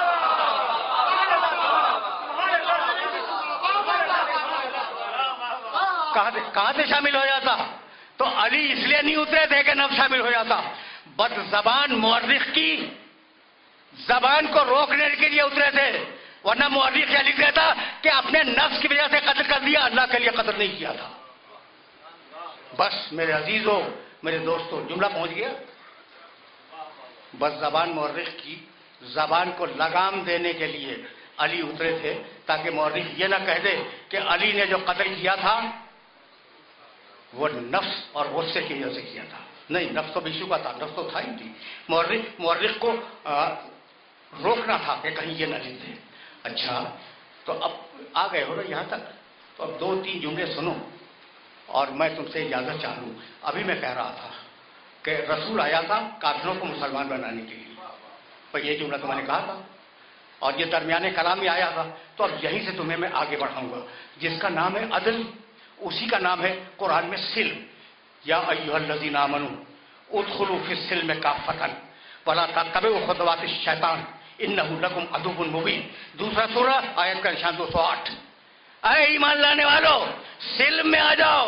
A: کہاں سے شامل ہو جاتا؟ تو علی اس لیے نہیں اترے تھے کہ نفس شامل ہو جاتا، بد زبان مورخ کی زبان کو روکنے کے لیے اترے تھے، ورنہ مورخ یہ لکھ دیتا کہ اپنے نفس کی وجہ سے قتل کر دیا، اللہ کے لیے قتل نہیں کیا تھا۔ بس میرے عزیزوں، میرے دوستوں، جملہ پہنچ گیا؟ بس زبان مورخ کی زبان کو لگام دینے کے لیے علی اترے تھے، تاکہ مورخ یہ نہ کہہ دے کہ علی نے جو قتل کیا تھا وہ نفس اور غصے کی وجہ سے کیا تھا۔ نہیں، نفس تو بیشو کا تھا، نفس تو تھا ہی تھی، مورخ کو روکنا تھا کہ کہیں یہ نہ لکھ دے۔ اچھا، تو اب آ گئے ہو نا یہاں تک، تو اب 2-3 جملے سنو اور میں تم سے اجازت چاہوں۔ ابھی میں کہہ رہا تھا کہ رسول آیا تھا کافروں کو مسلمان بنانے کے لیے، پر یہ جملہ تو میں نے کہا تھا، اور یہ درمیانے کلام میں آیا تھا، تو اب یہیں سے تمہیں میں آگے بڑھاؤں گا، جس کا نام ہے عدل، اسی کا نام ہے قرآن میں سلم۔ یا ایھا الذین آمنوا ادخلوا فی السلم کافۃ ولا تتبعوا خطوات الشیطان انہ لکم عدو مبین۔ دوسرا سورہ، آیت کا نشان 208۔ اے ایمان لانے والو، سلم میں آ جاؤ۔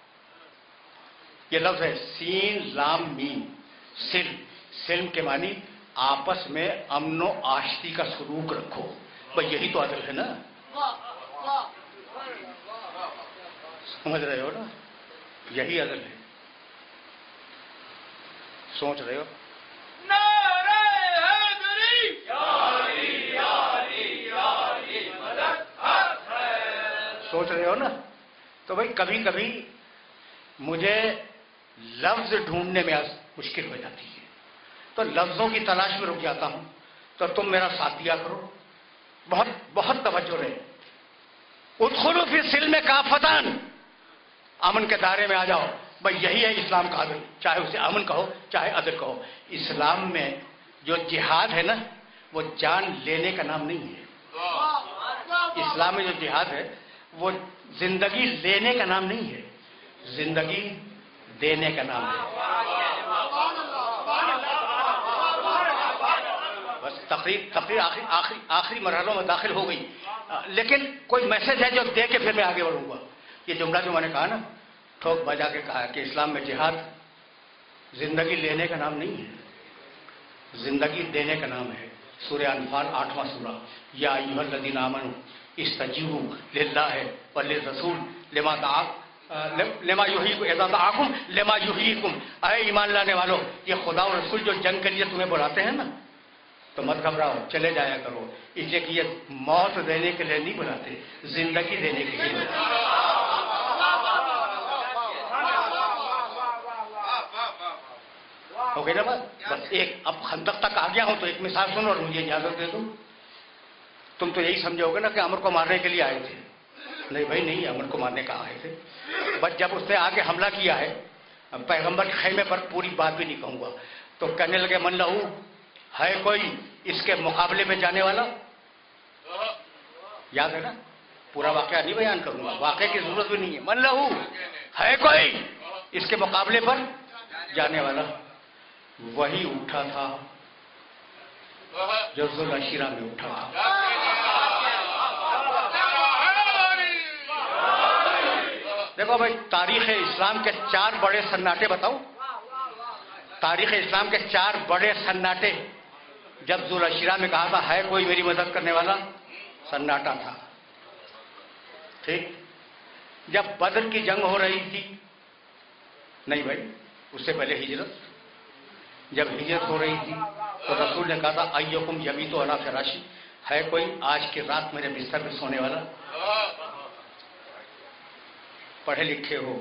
A: یہ لفظ ہے سین لام میم، سلم۔ سلم کے معنی آپس میں امن و آشتی کا سلوک رکھو، بھئی یہی تو عدل ہے نا، سمجھ رہے ہو نا؟ یہی عدل ہے، سوچ رہے ہو؟ سوچ رہے ہو نا؟ تو بھائی کبھی کبھی مجھے لفظ ڈھونڈنے میں مشکل ہو جاتی ہے، تو لفظوں کی تلاش میں رک جاتا ہوں، تو تم میرا ساتھ دیا کرو، بہت بہت توجہ رہے۔ ادخلوا فی السلم کافۃ، امن کے دائرے میں آ جاؤ، بھائی یہی ہے اسلام کا عدل، چاہے اسے امن کہو چاہے عدل کہو۔ اسلام میں جو جہاد ہے نا، وہ جان لینے کا نام نہیں ہے، اسلام میں جو جہاد ہے وہ زندگی لینے کا نام نہیں ہے، زندگی دینے کا نام ہے۔ بس تقریر آخری مرحلوں میں داخل ہو گئی، لیکن کوئی میسج ہے جو دے کے پھر میں آگے بڑھوں گا۔ یہ جملہ جو میں نے کہا نا، ٹھوک بجا کے کہا کہ اسلام میں جہاد زندگی لینے کا نام نہیں ہے، زندگی دینے کا نام ہے۔ سورہ انفال 8واں سورہ، یا ایھا الذین آمنوا استجیبوا للہ وللرسول لما یحییکم اذا دعاکم لما یحییکم۔ اے ایمان لانے والو، یہ خدا اور رسول جو جنگ کے لیے تمہیں بلاتے ہیں نا، تو مت گھبراؤ، چلے جایا کرو، اس لیے کہ یہ موت دینے کے لیے نہیں بلاتے، زندگی دینے کے لیے۔ ہو گئی نا بات؟ بس ایک، اب خندق تک آ گیا ہوں تو ایک مثال سنو اور مجھے اجازت دے دو۔ تم تو یہی سمجھو گے نا کہ عمر کو مارنے کے لیے آئے تھے، نہیں بھائی نہیں، عمر کو مارنے کا آئے تھے، بس جب اس نے آگے حملہ کیا ہے پیغمبر کے خیمے پر، پوری بات بھی نہیں کہوں گا، تو کہنے لگے من لہو، ہے کوئی اس کے مقابلے میں جانے والا؟ یاد ہے نا؟ پورا واقعہ نہیں بیان کروں گا، واقعے کی ضرورت بھی نہیں ہے۔ من لہو، ہے کوئی اس کے مقابلے پر جانے والا؟ وہی اٹھا تھا جو ذوالعشیرہ میں اٹھا تھا۔ دیکھو بھائی، تاریخ اسلام کے 4 بڑے سناٹے بتاؤ، تاریخ اسلام کے 4 بڑے سناٹے۔ جب ذوالعشیرہ میں کہا تھا ہے کوئی میری مدد کرنے والا، سناٹا تھا، ٹھیک۔ جب بدر کی جنگ ہو رہی تھی، نہیں بھائی اس سے پہلے ہجرت، جب ہجرت ہو رہی تھی تو رسول نے کہا تھا ایکم یبیت علی فراشی، ہے کوئی آج کی رات میرے بستر پہ سونے والا؟ پڑھے لکھے ہو،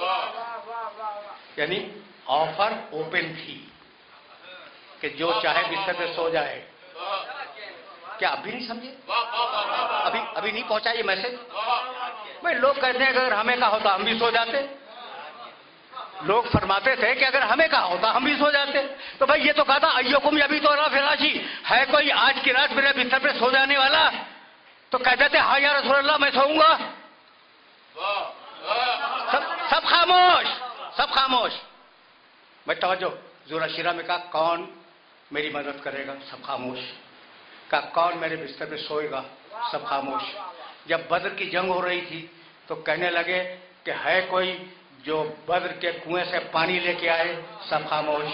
A: یعنی آفر اوپن تھی کہ جو چاہے بستر پہ سو جائے۔ کیا اب بھی نہیں سمجھے؟ ابھی نہیں پہنچا یہ میسج؟ بھائی لوگ کہتے ہیں کہ اگر ہمیں کہا ہوتا ہم بھی سو جاتے، لوگ فرماتے تھے کہ اگر ہمیں کہا ہوتا ہم بھی سو جاتے، تو بھائی یہ تو کہا تھا ایکم یبیت علی فراشی، ہے ہے کوئی آج کی رات میرے بستر پہ سو جانے والا تو کہتے تھے ہاں یا رسول اللہ میں سوؤں گا. سب خاموش, سب خاموش. میں توجہ زورا شیرہ میں کہا کون میری مدد کرے گا؟ سب خاموش. کہا کون میرے بستر پہ سوئے گا؟ سب خاموش. جب بدر کی جنگ ہو رہی تھی تو کہنے لگے کہ ہے کوئی جو بدر کے کنویں سے پانی لے کے آئے؟ سب خاموش.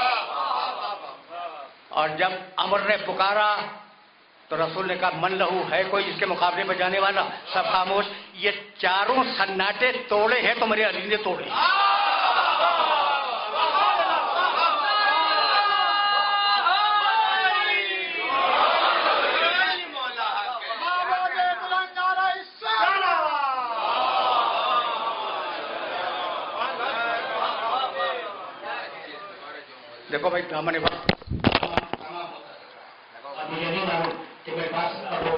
A: اور جب عمر نے پکارا تو رسول نے کہا من لہو، ہے کوئی جس کے مقابلے میں جانے والا؟ سب خاموش. یہ چاروں سناٹے توڑے ہیں تو میرے علی نے توڑے. دیکھو بھائی ہمارے پاس مجھے نہیں معلوم کہ میرے پاس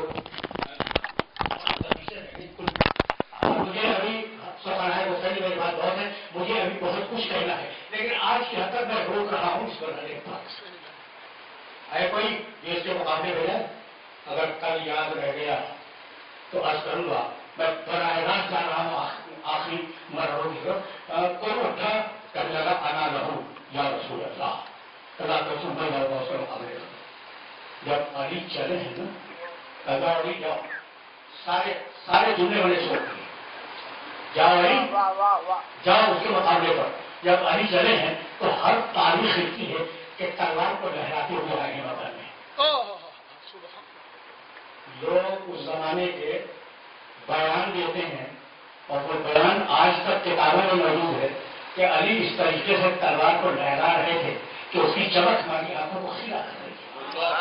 A: مجھے ابھی سوال ہے وہ صحیح میری بات بہت ہے، مجھے ابھی بہت کچھ کہنا ہے، لیکن آج کی حد تک میں روک رہا ہوں اس پر رہنے پاس. ہے کوئی جو اس کے مقابلے میں ہے؟ اگر کل یاد رہ گیا تو آج کروں گا. میں براہ راست جا رہا ہوں آخری مرحلوں کی طرف. کوئی اٹھا کرنے لگا انا لہو یا رسول اللہ اللہ تو سن میں اس کے مقابلے کا. جب علی چلے ہیں نا اللہ علی جاؤ، سارے جملے والے چھوڑ دیے، جاؤ علی جاؤ اس کے مقابلے پر. جب علی چلے ہیں تو ہر تاریخ لکھتی ہے کہ تلوار کو لہراتے ہوئے آئے ہیں میدان میں. لوگ اس زمانے کے بیان دیتے ہیں اور وہ بیان آج تک کتابوں میں موجود ہے کہ علی اس طریقے سے تلوار کو لہرا رہے تھے کہ اس کی چمک ہماری آنکھوں کو کھلا کر رہی تھی.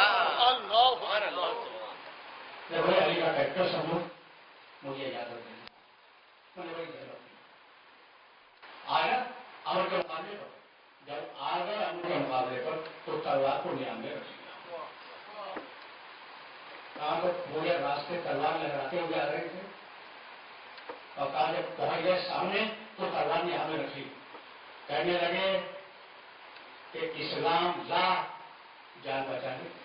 A: بھائی علی کا کریکٹر سمجھو مجھے اجازت دینا. آیا امر کے مقابلے پر، جب آ گئے امر کے مقابلے پر تو تلوار کو نیام میں رکھ دیا. کہاں تو پورے راستے تلوار لہراتے ہوئے آ رہے تھے اور کہاں جب پہنچ گئے سامنے تو تلوار نیام میں رکھی. کہنے لگے کہ اسلام لا جان بچا لے.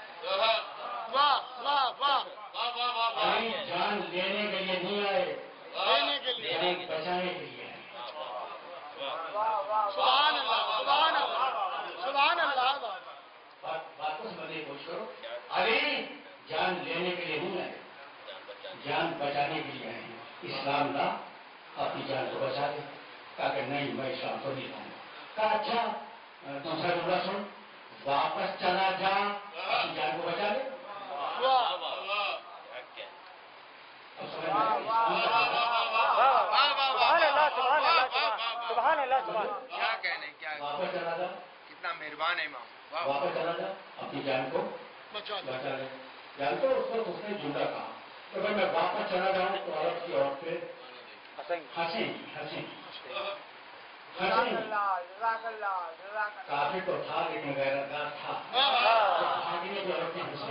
A: جان لینے کے لیے نہیں آئے، جان بچانے کے لیے آئے. بات کو سمجھنے کی کوشش کرو. علی جان لینے کے لیے نہیں آئے، جان بچانے کے لیے آئے ہیں. اسلام لا اپنی جان کو بچا دے. کہا کہ نہیں میں اسلام کو نہیں لاؤں گا. کہا اچھا دوسرا جملہ سن، واپس چلا جا اپنی جان کو بچا لے. واپس چلا جا،
B: کتنا مہربان ہے امام.
A: واپس چلا جا اپنی جان کو بچا لے. جانتے اس وقت اس نے جملہ کہا کہ بھائی میں واپس چلا جاؤں تو عورت کی عورت پہ ہنسیں. کافی تو تھا لیکن غیرتدار تھا. بھاگنے کی عورتیں ہنسی.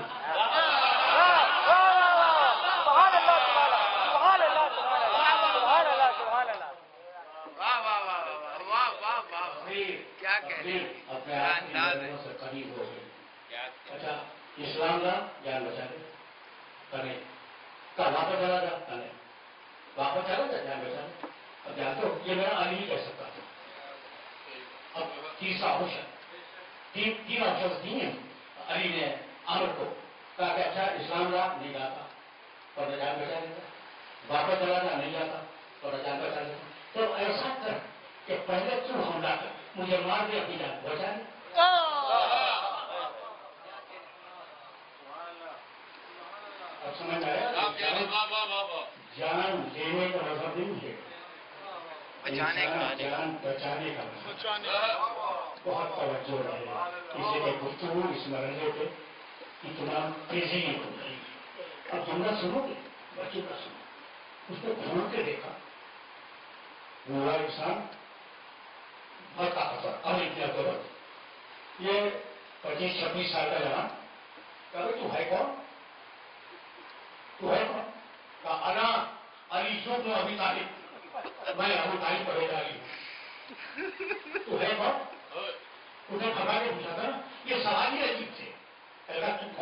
A: سے قریب ہو گئی. اچھا اسلام کا جان بچا دے کرے کا واپس چلا جا کرے واپس چلا جا جان بچا دے. اب جانتے ہو یہ میرا علی نہیں کہہ سکتا تھا. اب تیسرا آپشن تین آپشن دیے علی نے عمر کو کہا کہ اچھا اسلام کا نہیں جاتا اور جان بچا دیتا، واپس چلا جا نہیں جاتا اور جان بچا دیتا. تو ایسا کر کہ پہلے تو حملہ کر مجھے مار دے اپنی جان بچا دے. اب سمجھ آیا جان لینے کا مطلب نہیں ہے، جان بچانے کا مطلب. بہت توجہ ہے کسی کے گفتگو اس مرحلے پہ اتنا تیزی نہیں ہو رہی. اب جملہ سنو گے بچوں کا سنو. اس کو گھوم کے دیکھا وہ انسان بہت طاقتور اب اتنا ضرورت یہ 25-26 سال کا جوان. کہ تو ہے کون؟ تو ہے کون؟ کہا انا علی شوق ابھی طالب، میں ابو طالب پڑھے جا رہی ہوں. تو ہے کون؟ اسے بھگا کے پوچھا تھا نا. یہ سوال ہی عجیب تھے.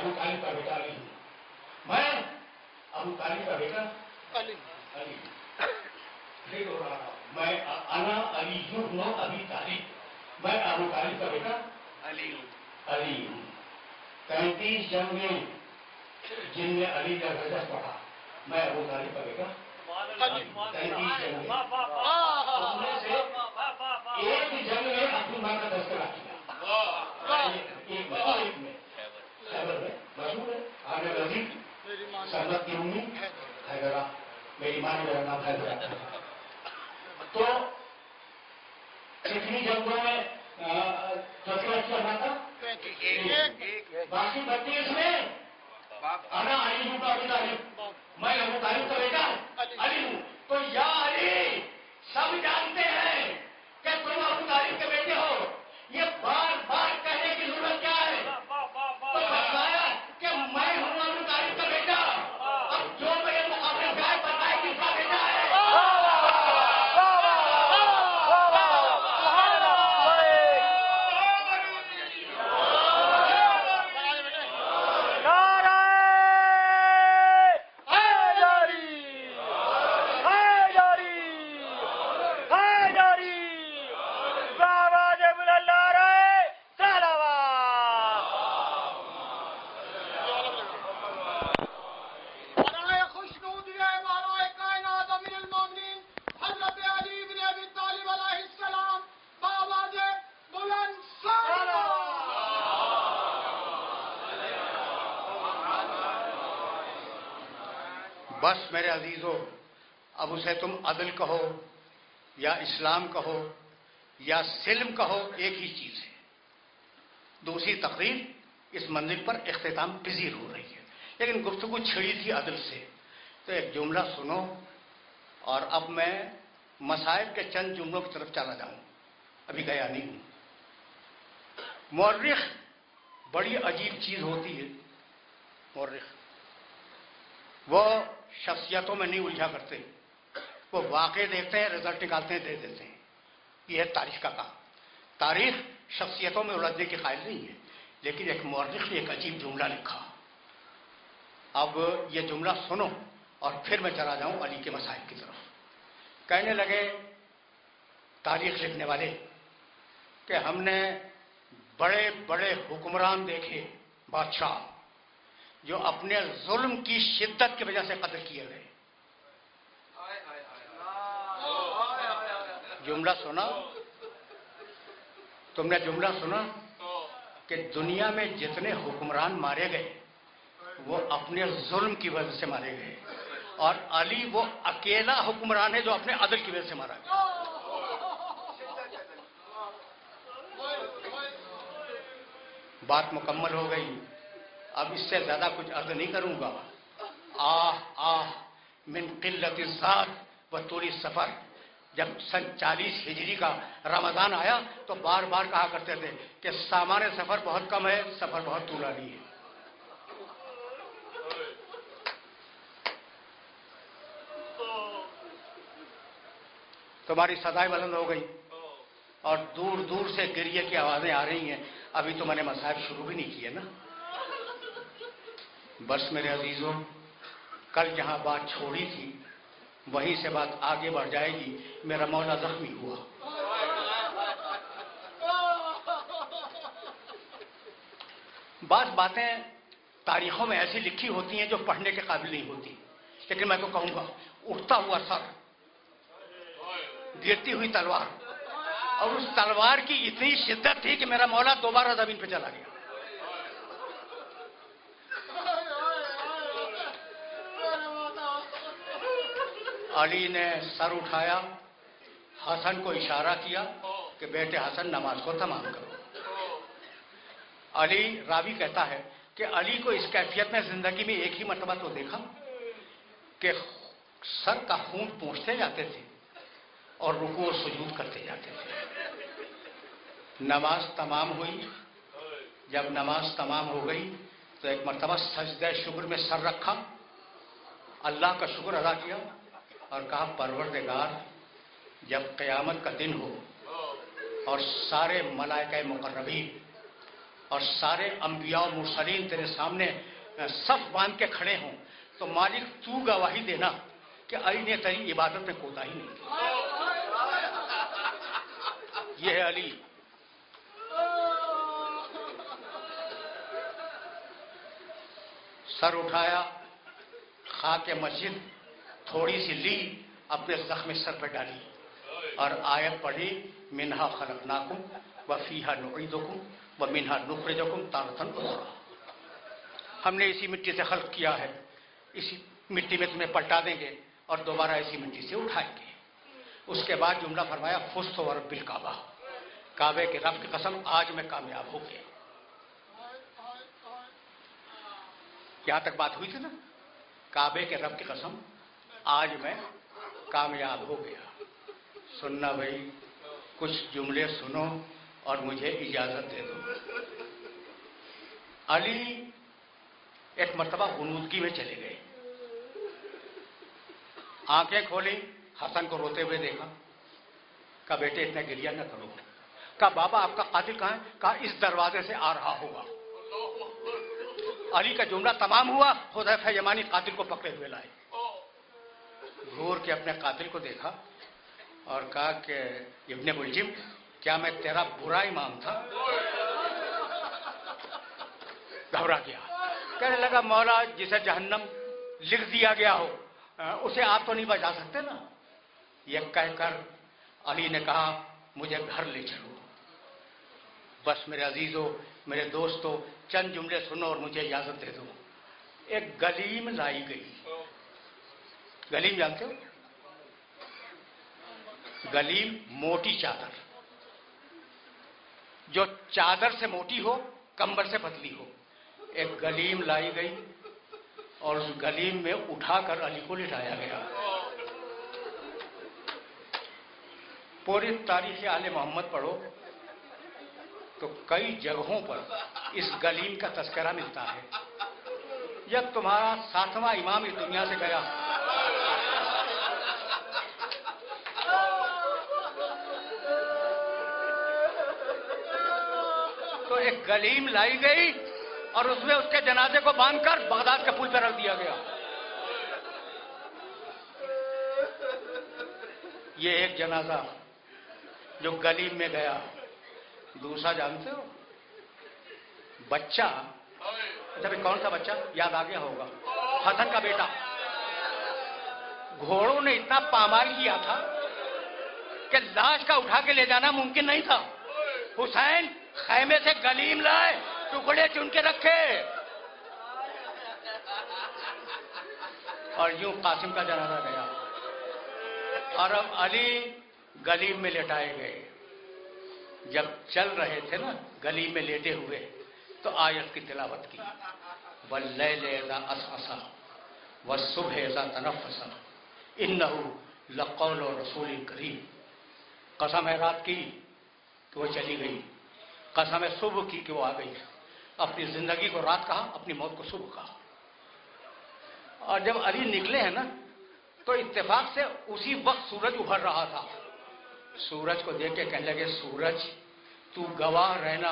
A: ابو طالب کا بیٹا علی ہوں. میں ابو طالب کا بیٹا علی. میں انا علی ابن ابی طالب. میں ابو طالب کا بیٹا علی ہوں. 35 جنگیں جن میں علی کا درجہ پڑھا. میں ابو طالب کا بیٹا 35 جنگیں. اس میں سے ایک جنگ میں اپنی ماں کا تذکرہ کیا. ایک میں خیبر میں مشہور ہے عامر رضی سرمت کی امی حیدرہ. میری ماں نے میرا نام حیدرہ تھا. تو کتنی جنگوں میں تذکرہ کیا تھا؟ باقی 32 میں انا علی ہوں ابو طالب. میں ابو طالب کا بیٹا علی ہوں. تو یا علی سب جانتے ہیں کہ تم ابو طالب کے بیٹے ہو. یہ بار بار کہنے کی ضرورت کیا ہے؟ تو بتایا کہ میں ہوں ابو طالب کا بیٹا. اب جو میرے مقابلے میں بتائے کس کا بیٹا ہے. بس میرے عزیزو، اب اسے تم عدل کہو یا اسلام کہو یا سلم کہو، ایک ہی چیز ہے. دوسری تقریر اس منزل پر اختتام پذیر ہو رہی ہے، لیکن گفتگو چھڑی تھی عدل سے. تو ایک جملہ سنو اور اب میں مسائل کے چند جملوں کی طرف چلا جاؤں. ابھی گیا نہیں ہوں. مورخ بڑی عجیب چیز ہوتی ہے. مورخ وہ شخصیتوں میں نہیں الجھا کرتے، وہ واقع دیکھتے ہیں، رزلٹ نکالتے ہیں، دے دیتے ہیں. یہ ہے تاریخ کا کام. تاریخ شخصیتوں میں الجھنے کی قائل نہیں ہے. لیکن ایک مورخ نے ایک عجیب جملہ لکھا. اب یہ جملہ سنو اور پھر میں چلا جاؤں علی کے مسائل کی طرف. کہنے لگے تاریخ لکھنے والے کہ ہم نے بڑے بڑے حکمران دیکھے، بادشاہ، جو اپنے ظلم کی شدت کی وجہ سے قتل کیے گئے. جملہ سنا؟ تم نے جملہ سنا کہ دنیا میں جتنے حکمران مارے گئے وہ اپنے ظلم کی وجہ سے مارے گئے، اور علی وہ اکیلا حکمران ہے جو اپنے عدل کی وجہ سے مارا گیا. بات مکمل ہو گئی. اب اس سے زیادہ کچھ عرض نہیں کروں گا. آہ آہ من قلت الذات و طول السفر. جب سن 40 ہجری کا رمضان آیا تو بار بار کہا کرتے تھے کہ سامان سفر بہت کم ہے، سفر بہت طولانی ہے. تمہاری صدائیں بلند ہو گئی اور دور دور سے گریے کی آوازیں آ رہی ہیں. ابھی تو میں نے مصائب شروع بھی نہیں کیے نا. بس میرے عزیزوں، کل جہاں بات چھوڑی تھی وہیں سے بات آگے بڑھ جائے گی. میرا مولا زخمی ہوا. بعض باتیں تاریخوں میں ایسی لکھی ہوتی ہیں جو پڑھنے کے قابل نہیں ہوتی، لیکن میں تو کہوں گا اٹھتا ہوا سر، گرتی ہوئی تلوار، اور اس تلوار کی اتنی شدت تھی کہ میرا مولا دوبارہ زمین پہ چلا گیا. علی نے سر اٹھایا، حسن کو اشارہ کیا کہ بیٹے حسن نماز کو تمام کرو. علی، راوی کہتا ہے کہ علی کو اس کیفیت میں زندگی میں ایک ہی مرتبہ تو دیکھا کہ سر کا خون پوچھتے جاتے تھے اور رکوع اور سجود کرتے جاتے تھے. نماز تمام ہوئی. جب نماز تمام ہو گئی تو ایک مرتبہ سجدہ شکر میں سر رکھا، اللہ کا شکر ادا کیا اور کہا پروردگار، جب قیامت کا دن ہو اور سارے ملائکہ مقربین اور سارے انبیاء و مرسلین تیرے سامنے صف باندھ کے کھڑے ہوں تو مالک تو گواہی دینا کہ علی نے تیری عبادت میں کوتاہی نہیں کی. یہ ہے علی. سر اٹھایا, خاک مسجد تھوڑی سی لی, اپنے زخم سر پہ ڈالی اور آیت پڑھی, منہا خلقناکم وفیہا نعیدکم ومنہا نخرجکم تارۃ اخری. ہم نے اسی مٹی سے خلق کیا ہے, اسی مٹی میں تمہیں پلٹا دیں گے اور دوبارہ اسی مٹی سے اٹھائیں گے. اس کے بعد جملہ فرمایا, فزت ورب الکعبہ, کعبے کے رب کی قسم آج میں کامیاب ہو گیا. یہاں تک بات ہوئی تھی نا, کعبے کے رب کی قسم آج میں کامیاب ہو گیا. سننا بھائی, کچھ جملے سنو اور مجھے اجازت دے دو. علی ایک مرتبہ غنودگی میں چلے گئے, آنکھیں کھولی, حسن کو روتے ہوئے دیکھا. کہا بیٹے اتنا گریہ نہ کرو. کہا بابا آپ کا قاتل کہاں ہے؟ کہا اس دروازے سے آ رہا ہوگا. علی کا جملہ تمام ہوا, حذیفہ یمانی قاتل کو پکڑے ہوئے لائے. گھور کے اپنے قاتل کو دیکھا اور کہا کہ ابن ملجم, کیا میں تیرا برا امام تھا؟ گھبرا گیا, کہنے لگا مولا جسے جہنم لکھ دیا گیا ہو اسے آپ تو نہیں بچا سکتے نا. یہ کہہ کر علی نے کہا مجھے گھر لے چلو. بس میرے عزیزوں, میرے دوستوں, چند جملے سنو اور مجھے اجازت دے دو. ایک گلیم لائی گئی. گلیم جانتے ہو؟ گلیم موٹی چادر, جو چادر سے موٹی ہو کمبل سے پتلی ہو. ایک گلیم لائی گئی اور اس گلیم میں اٹھا کر علی کو لٹایا گیا. پوری تاریخ آل محمد پڑھو تو کئی جگہوں پر اس گلیم کا تذکرہ ملتا ہے. جب تمہارا 7واں امام اس دنیا سے گیا تو ایک گلیم لائی گئی اور اس میں اس کے جنازے کو باندھ کر بغداد کے پل پہ رکھ دیا گیا. یہ ایک جنازہ جو گلیم میں گیا. دوسرا جانتے ہو؟ بچہ, جب کون سا بچہ یاد آ گیا ہوگا, حسن کا بیٹا. گھوڑوں نے اتنا پامال کیا تھا کہ لاش کا اٹھا کے لے جانا ممکن نہیں تھا. حسین خیمے سے گلیم لائے, ٹکڑے چن کے رکھے اور یوں قاسم کا جنازہ گیا. اور اب علی گلیم میں لٹائے گئے. جب چل رہے تھے نا گلیم میں لیٹے ہوئے تو آیت کی تلاوت کی, واللیل اذا عسعس والصبح اذا تنفس انہ لقول رسول کریم. قسم ہے رات کی کہ وہ چلی گئی, قسم ہے صبح کی کہ وہ آ گئی. اپنی زندگی کو رات کہا, اپنی موت کو صبح کہا. اور جب علی نکلے ہیں نا تو اتفاق سے اسی وقت سورج ابھر رہا تھا. سورج کو دیکھ کے کہنے لگے, سورج تو گواہ رہنا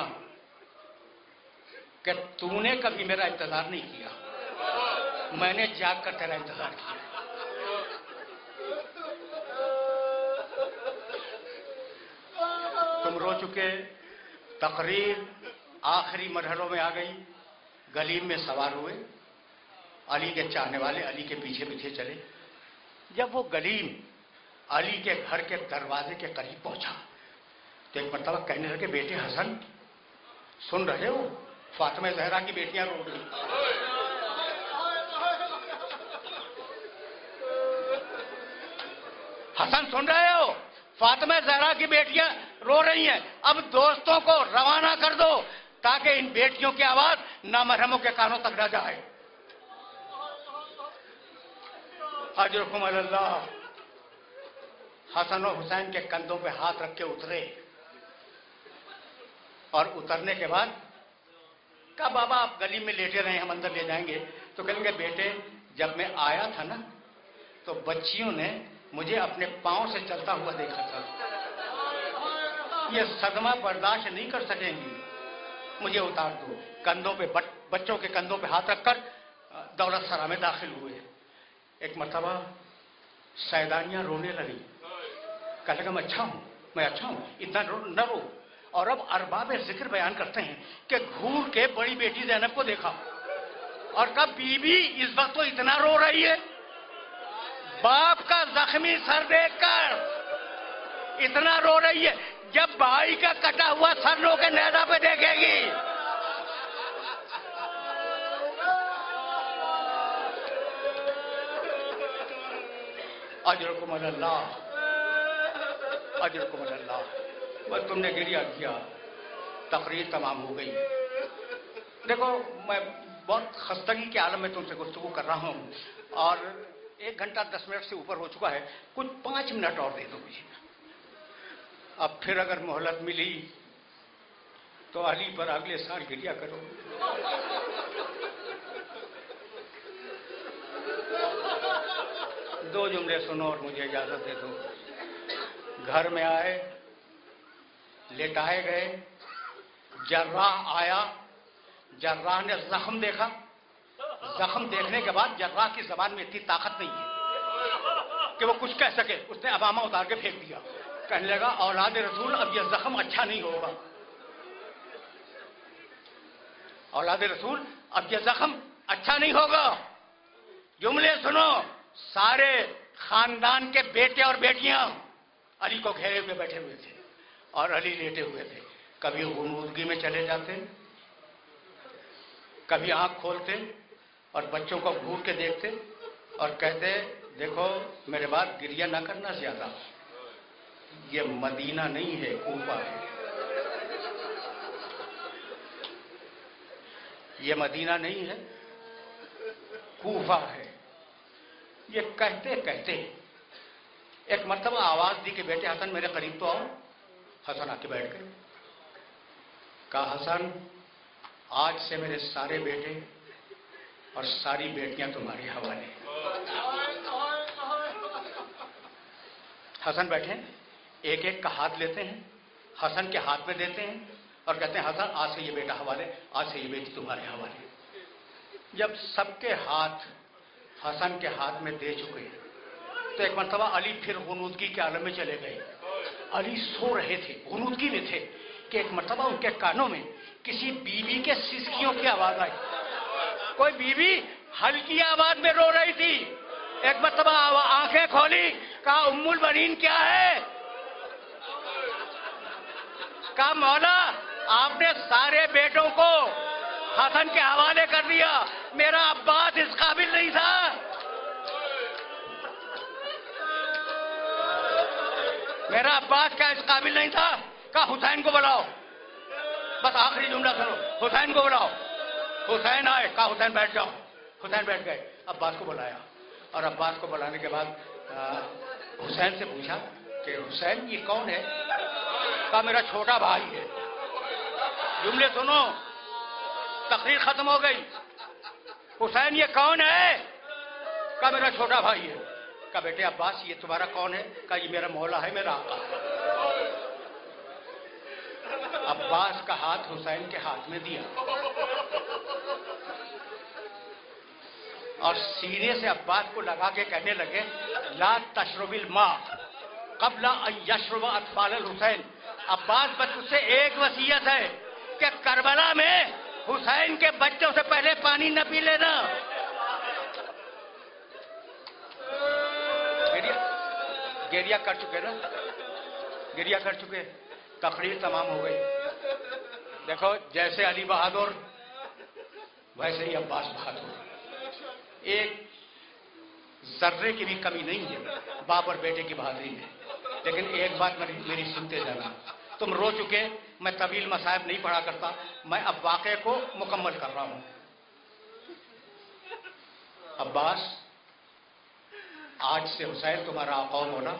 A: کہ تو نے کبھی میرا انتظار نہیں کیا, میں نے جاگ کر تیرا انتظار کیا. تم رو چکے, تقریر آخری مرحلوں میں آ گئی. گلیم میں سوار ہوئے, علی کے چاہنے والے علی کے پیچھے پیچھے چلے. جب وہ گلیم علی کے گھر کے دروازے کے قریب پہنچا تو ایک مرتبہ کہنے لگے, بیٹے حسن سن رہے ہو, فاطمہ زہرا کی بیٹیاں رو رہی. حسن سن رہے ہو, فاطمہ زہرا کی بیٹیاں رو رہی ہیں. اب دوستوں کو روانہ کر دو تاکہ ان بیٹیوں کی آواز نامحرموں کے کانوں تک نہ جائے. اجرکم علی اللہ. حسن و حسین کے کندھوں پہ ہاتھ رکھ کے اترے اور اترنے کے بعد کہا بابا آپ گلی میں لیٹے رہے, ہم اندر لے جائیں گے. تو کہیں گے بیٹے جب میں آیا تھا نا تو بچیوں نے مجھے اپنے پاؤں سے چلتا ہوا دیکھا تھا, یہ صدمہ برداشت نہیں کر سکیں گی, مجھے اتار دو. کندھوں پہ بچوں کے کندھوں پہ ہاتھ رکھ کر دولت سرا میں داخل ہوئے. ایک مرتبہ سیدانیاں رونے لگی. کہنے لگا میں اچھا ہوں, اتنا نہ رو. اور اب ارباب ذکر بیان کرتے ہیں کہ گھور کے بڑی بیٹی زینب کو دیکھا اور کہا بی بی اس وقت تو اتنا رو رہی ہے, باپ کا زخمی سر دیکھ کر اتنا رو رہی ہے, جب بھائی کا کٹا ہوا سر لو کے نیزہ پہ دیکھے گی. اجرکم اللہ, اجرکم اللہ. بس تم نے گریہ کیا, تقریر تمام ہو گئی. دیکھو میں بہت خستگی کے عالم میں تم سے گفتگو کر رہا ہوں اور 1 گھنٹہ 10 منٹ سے اوپر ہو چکا ہے. کچھ 5 منٹ اور دے دو مجھے. اب پھر اگر مہلت ملی تو علی پر اگلے سال گریہ کرو. دو جملے سنو اور مجھے اجازت دے دو. گھر میں آئے, لیٹائے گئے, جراح آیا, جراح نے زخم دیکھا. زخم دیکھنے کے بعد جراح کی زبان میں اتنی طاقت نہیں ہے کہ وہ کچھ کہہ سکے. اس نے عمامہ اتار کے پھینک دیا. کہنے لگا اولاد رسول اب یہ زخم اچھا نہیں ہوگا. اولاد رسول اب یہ زخم اچھا نہیں ہوگا. جملے سنو. سارے خاندان کے بیٹے اور بیٹیاں علی کو گھیرے ہوئے بیٹھے ہوئے تھے اور علی لیٹے ہوئے تھے. کبھی غنودگی میں چلے جاتے, کبھی آنکھ کھولتے اور بچوں کو گھور کے دیکھتے اور کہتے دیکھو میرے بات گریہ نہ کرنا زیادہ, یہ مدینہ نہیں ہے, کوفہ ہے. یہ مدینہ نہیں ہے, کوفہ ہے. یہ کہتے کہتے ایک مرتبہ آواز دی کہ بیٹے حسن میرے قریب تو آؤ. حسن آ کے بیٹھ گئے. کہا حسن آج سے میرے سارے بیٹے اور ساری بیٹیاں تمہارے حوالے. حسن بیٹھے, ایک ایک کا ہاتھ لیتے ہیں, حسن کے ہاتھ میں دیتے ہیں اور کہتے ہیں حسن آج سے یہ بیٹا حوالے, آج سے یہ بیٹی تمہارے حوالے. جب سب کے ہاتھ حسن کے ہاتھ میں دے چکے تو ایک مرتبہ علی پھر غنودگی کے عالم میں چلے گئے. علی سو رہے تھے, غنودگی میں تھے کہ ایک مرتبہ ان کے کانوں میں کسی بیوی کے سسکیوں کی آواز آئی. کوئی بیوی ہلکی آواز میں رو رہی تھی. ایک مرتبہ آنکھیں کھولی, کہا ام البنین کیا ہے؟ کہا مولا آپ نے سارے بیٹوں کو حسن کے حوالے کر دیا, میرا عباس اس قابل نہیں تھا. میرا عباس کیا اس قابل نہیں تھا؟ کہا حسین کو بلاؤ. بس آخری جملہ سنو, حسین کو بلاؤ. حسین آئے, کہا حسین بیٹھ جاؤ. حسین بیٹھ گئے. عباس کو بلایا اور عباس کو بلانے کے بعد حسین سے پوچھا کہ حسین یہ کون ہے؟ کہا میرا چھوٹا بھائی ہے. جملے سنو, تقریر ختم ہو گئی. حسین یہ کون ہے؟ کہا میرا چھوٹا بھائی ہے. کہا بیٹے عباس یہ تمہارا کون ہے؟ کہا یہ میرا مولا ہے, میرا آقا ہے. عباس کا ہاتھ حسین کے ہاتھ میں دیا اور سینے سے عباس کو لگا کے کہنے لگے لا تشرب الماء قبل ان یشرب اطفال الحسین. عباس بس اس سے ایک وصیت ہے کہ کربلا میں حسین کے بچوں سے پہلے پانی نہ پی لینا. گریہ کر چکے نا, گریہ کر چکے. تقریر تمام ہو گئی. دیکھو جیسے علی بہادر ویسے ہی عباس بہادر. ایک ذرے کی بھی کمی نہیں ہے باپ اور بیٹے کی بہادری میں. لیکن ایک بات میری سنتے جانا, تم رو چکے, میں طویل مصائب نہیں پڑھا کرتا, میں اب واقعے کو مکمل کر رہا ہوں. عباس آج سے حسین تمہارا آقا و مولا.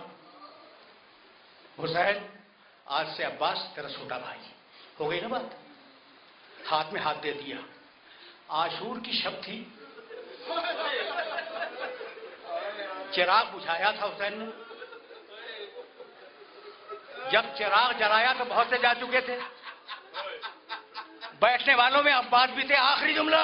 A: حسین آج سے عباس تیرا چھوٹا بھائی. ہو گئی نا بات؟ ہاتھ میں ہاتھ دے دیا. عاشور کی شب تھی, چراغ بجھایا تھا حسین نے. جب چراغ جلایا تو بہت سے جا چکے تھے, بیٹھنے والوں میں عباس بھی تھے. آخری جملہ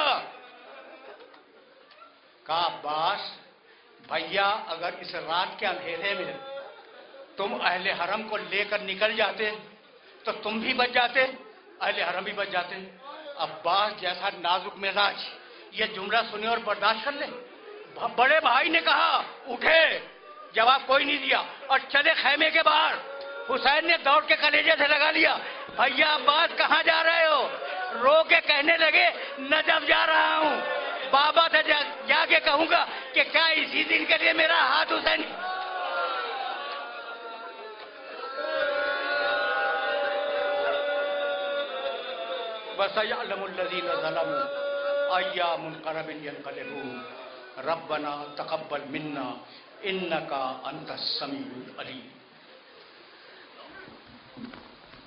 A: کہا عباس بھیا اگر اس رات کے اندھیرے میں تم اہل حرم کو لے کر نکل جاتے تو تم بھی بچ جاتے, اہل حرم بھی بچ جاتے. عباس جیسا نازک مزاج یہ جملہ سنے اور برداشت کر لے. بڑے بھائی نے کہا اٹھے, جواب کوئی نہیں دیا اور چلے خیمے کے باہر. حسین نے دوڑ کے کلیجے سے لگا لیا, بھیا عباس کہاں جا رہے ہو؟ رو کے کہنے لگے نجف جا رہا ہوں. بابا سے جا کے کہوں گا کہ کیا اسی دن کے لیے میرا ہاتھ حسین. وَسَيَعْلَمُ الَّذِينَ ظَلَمُوا أَيَّ مُنقَلَبٍ يَنقَلِبُونَ رَبَّنَا تَقَبَّلْ مِنَّا إِنَّكَ أَنْتَ السَّمِيعُ الْعَلِيمُ.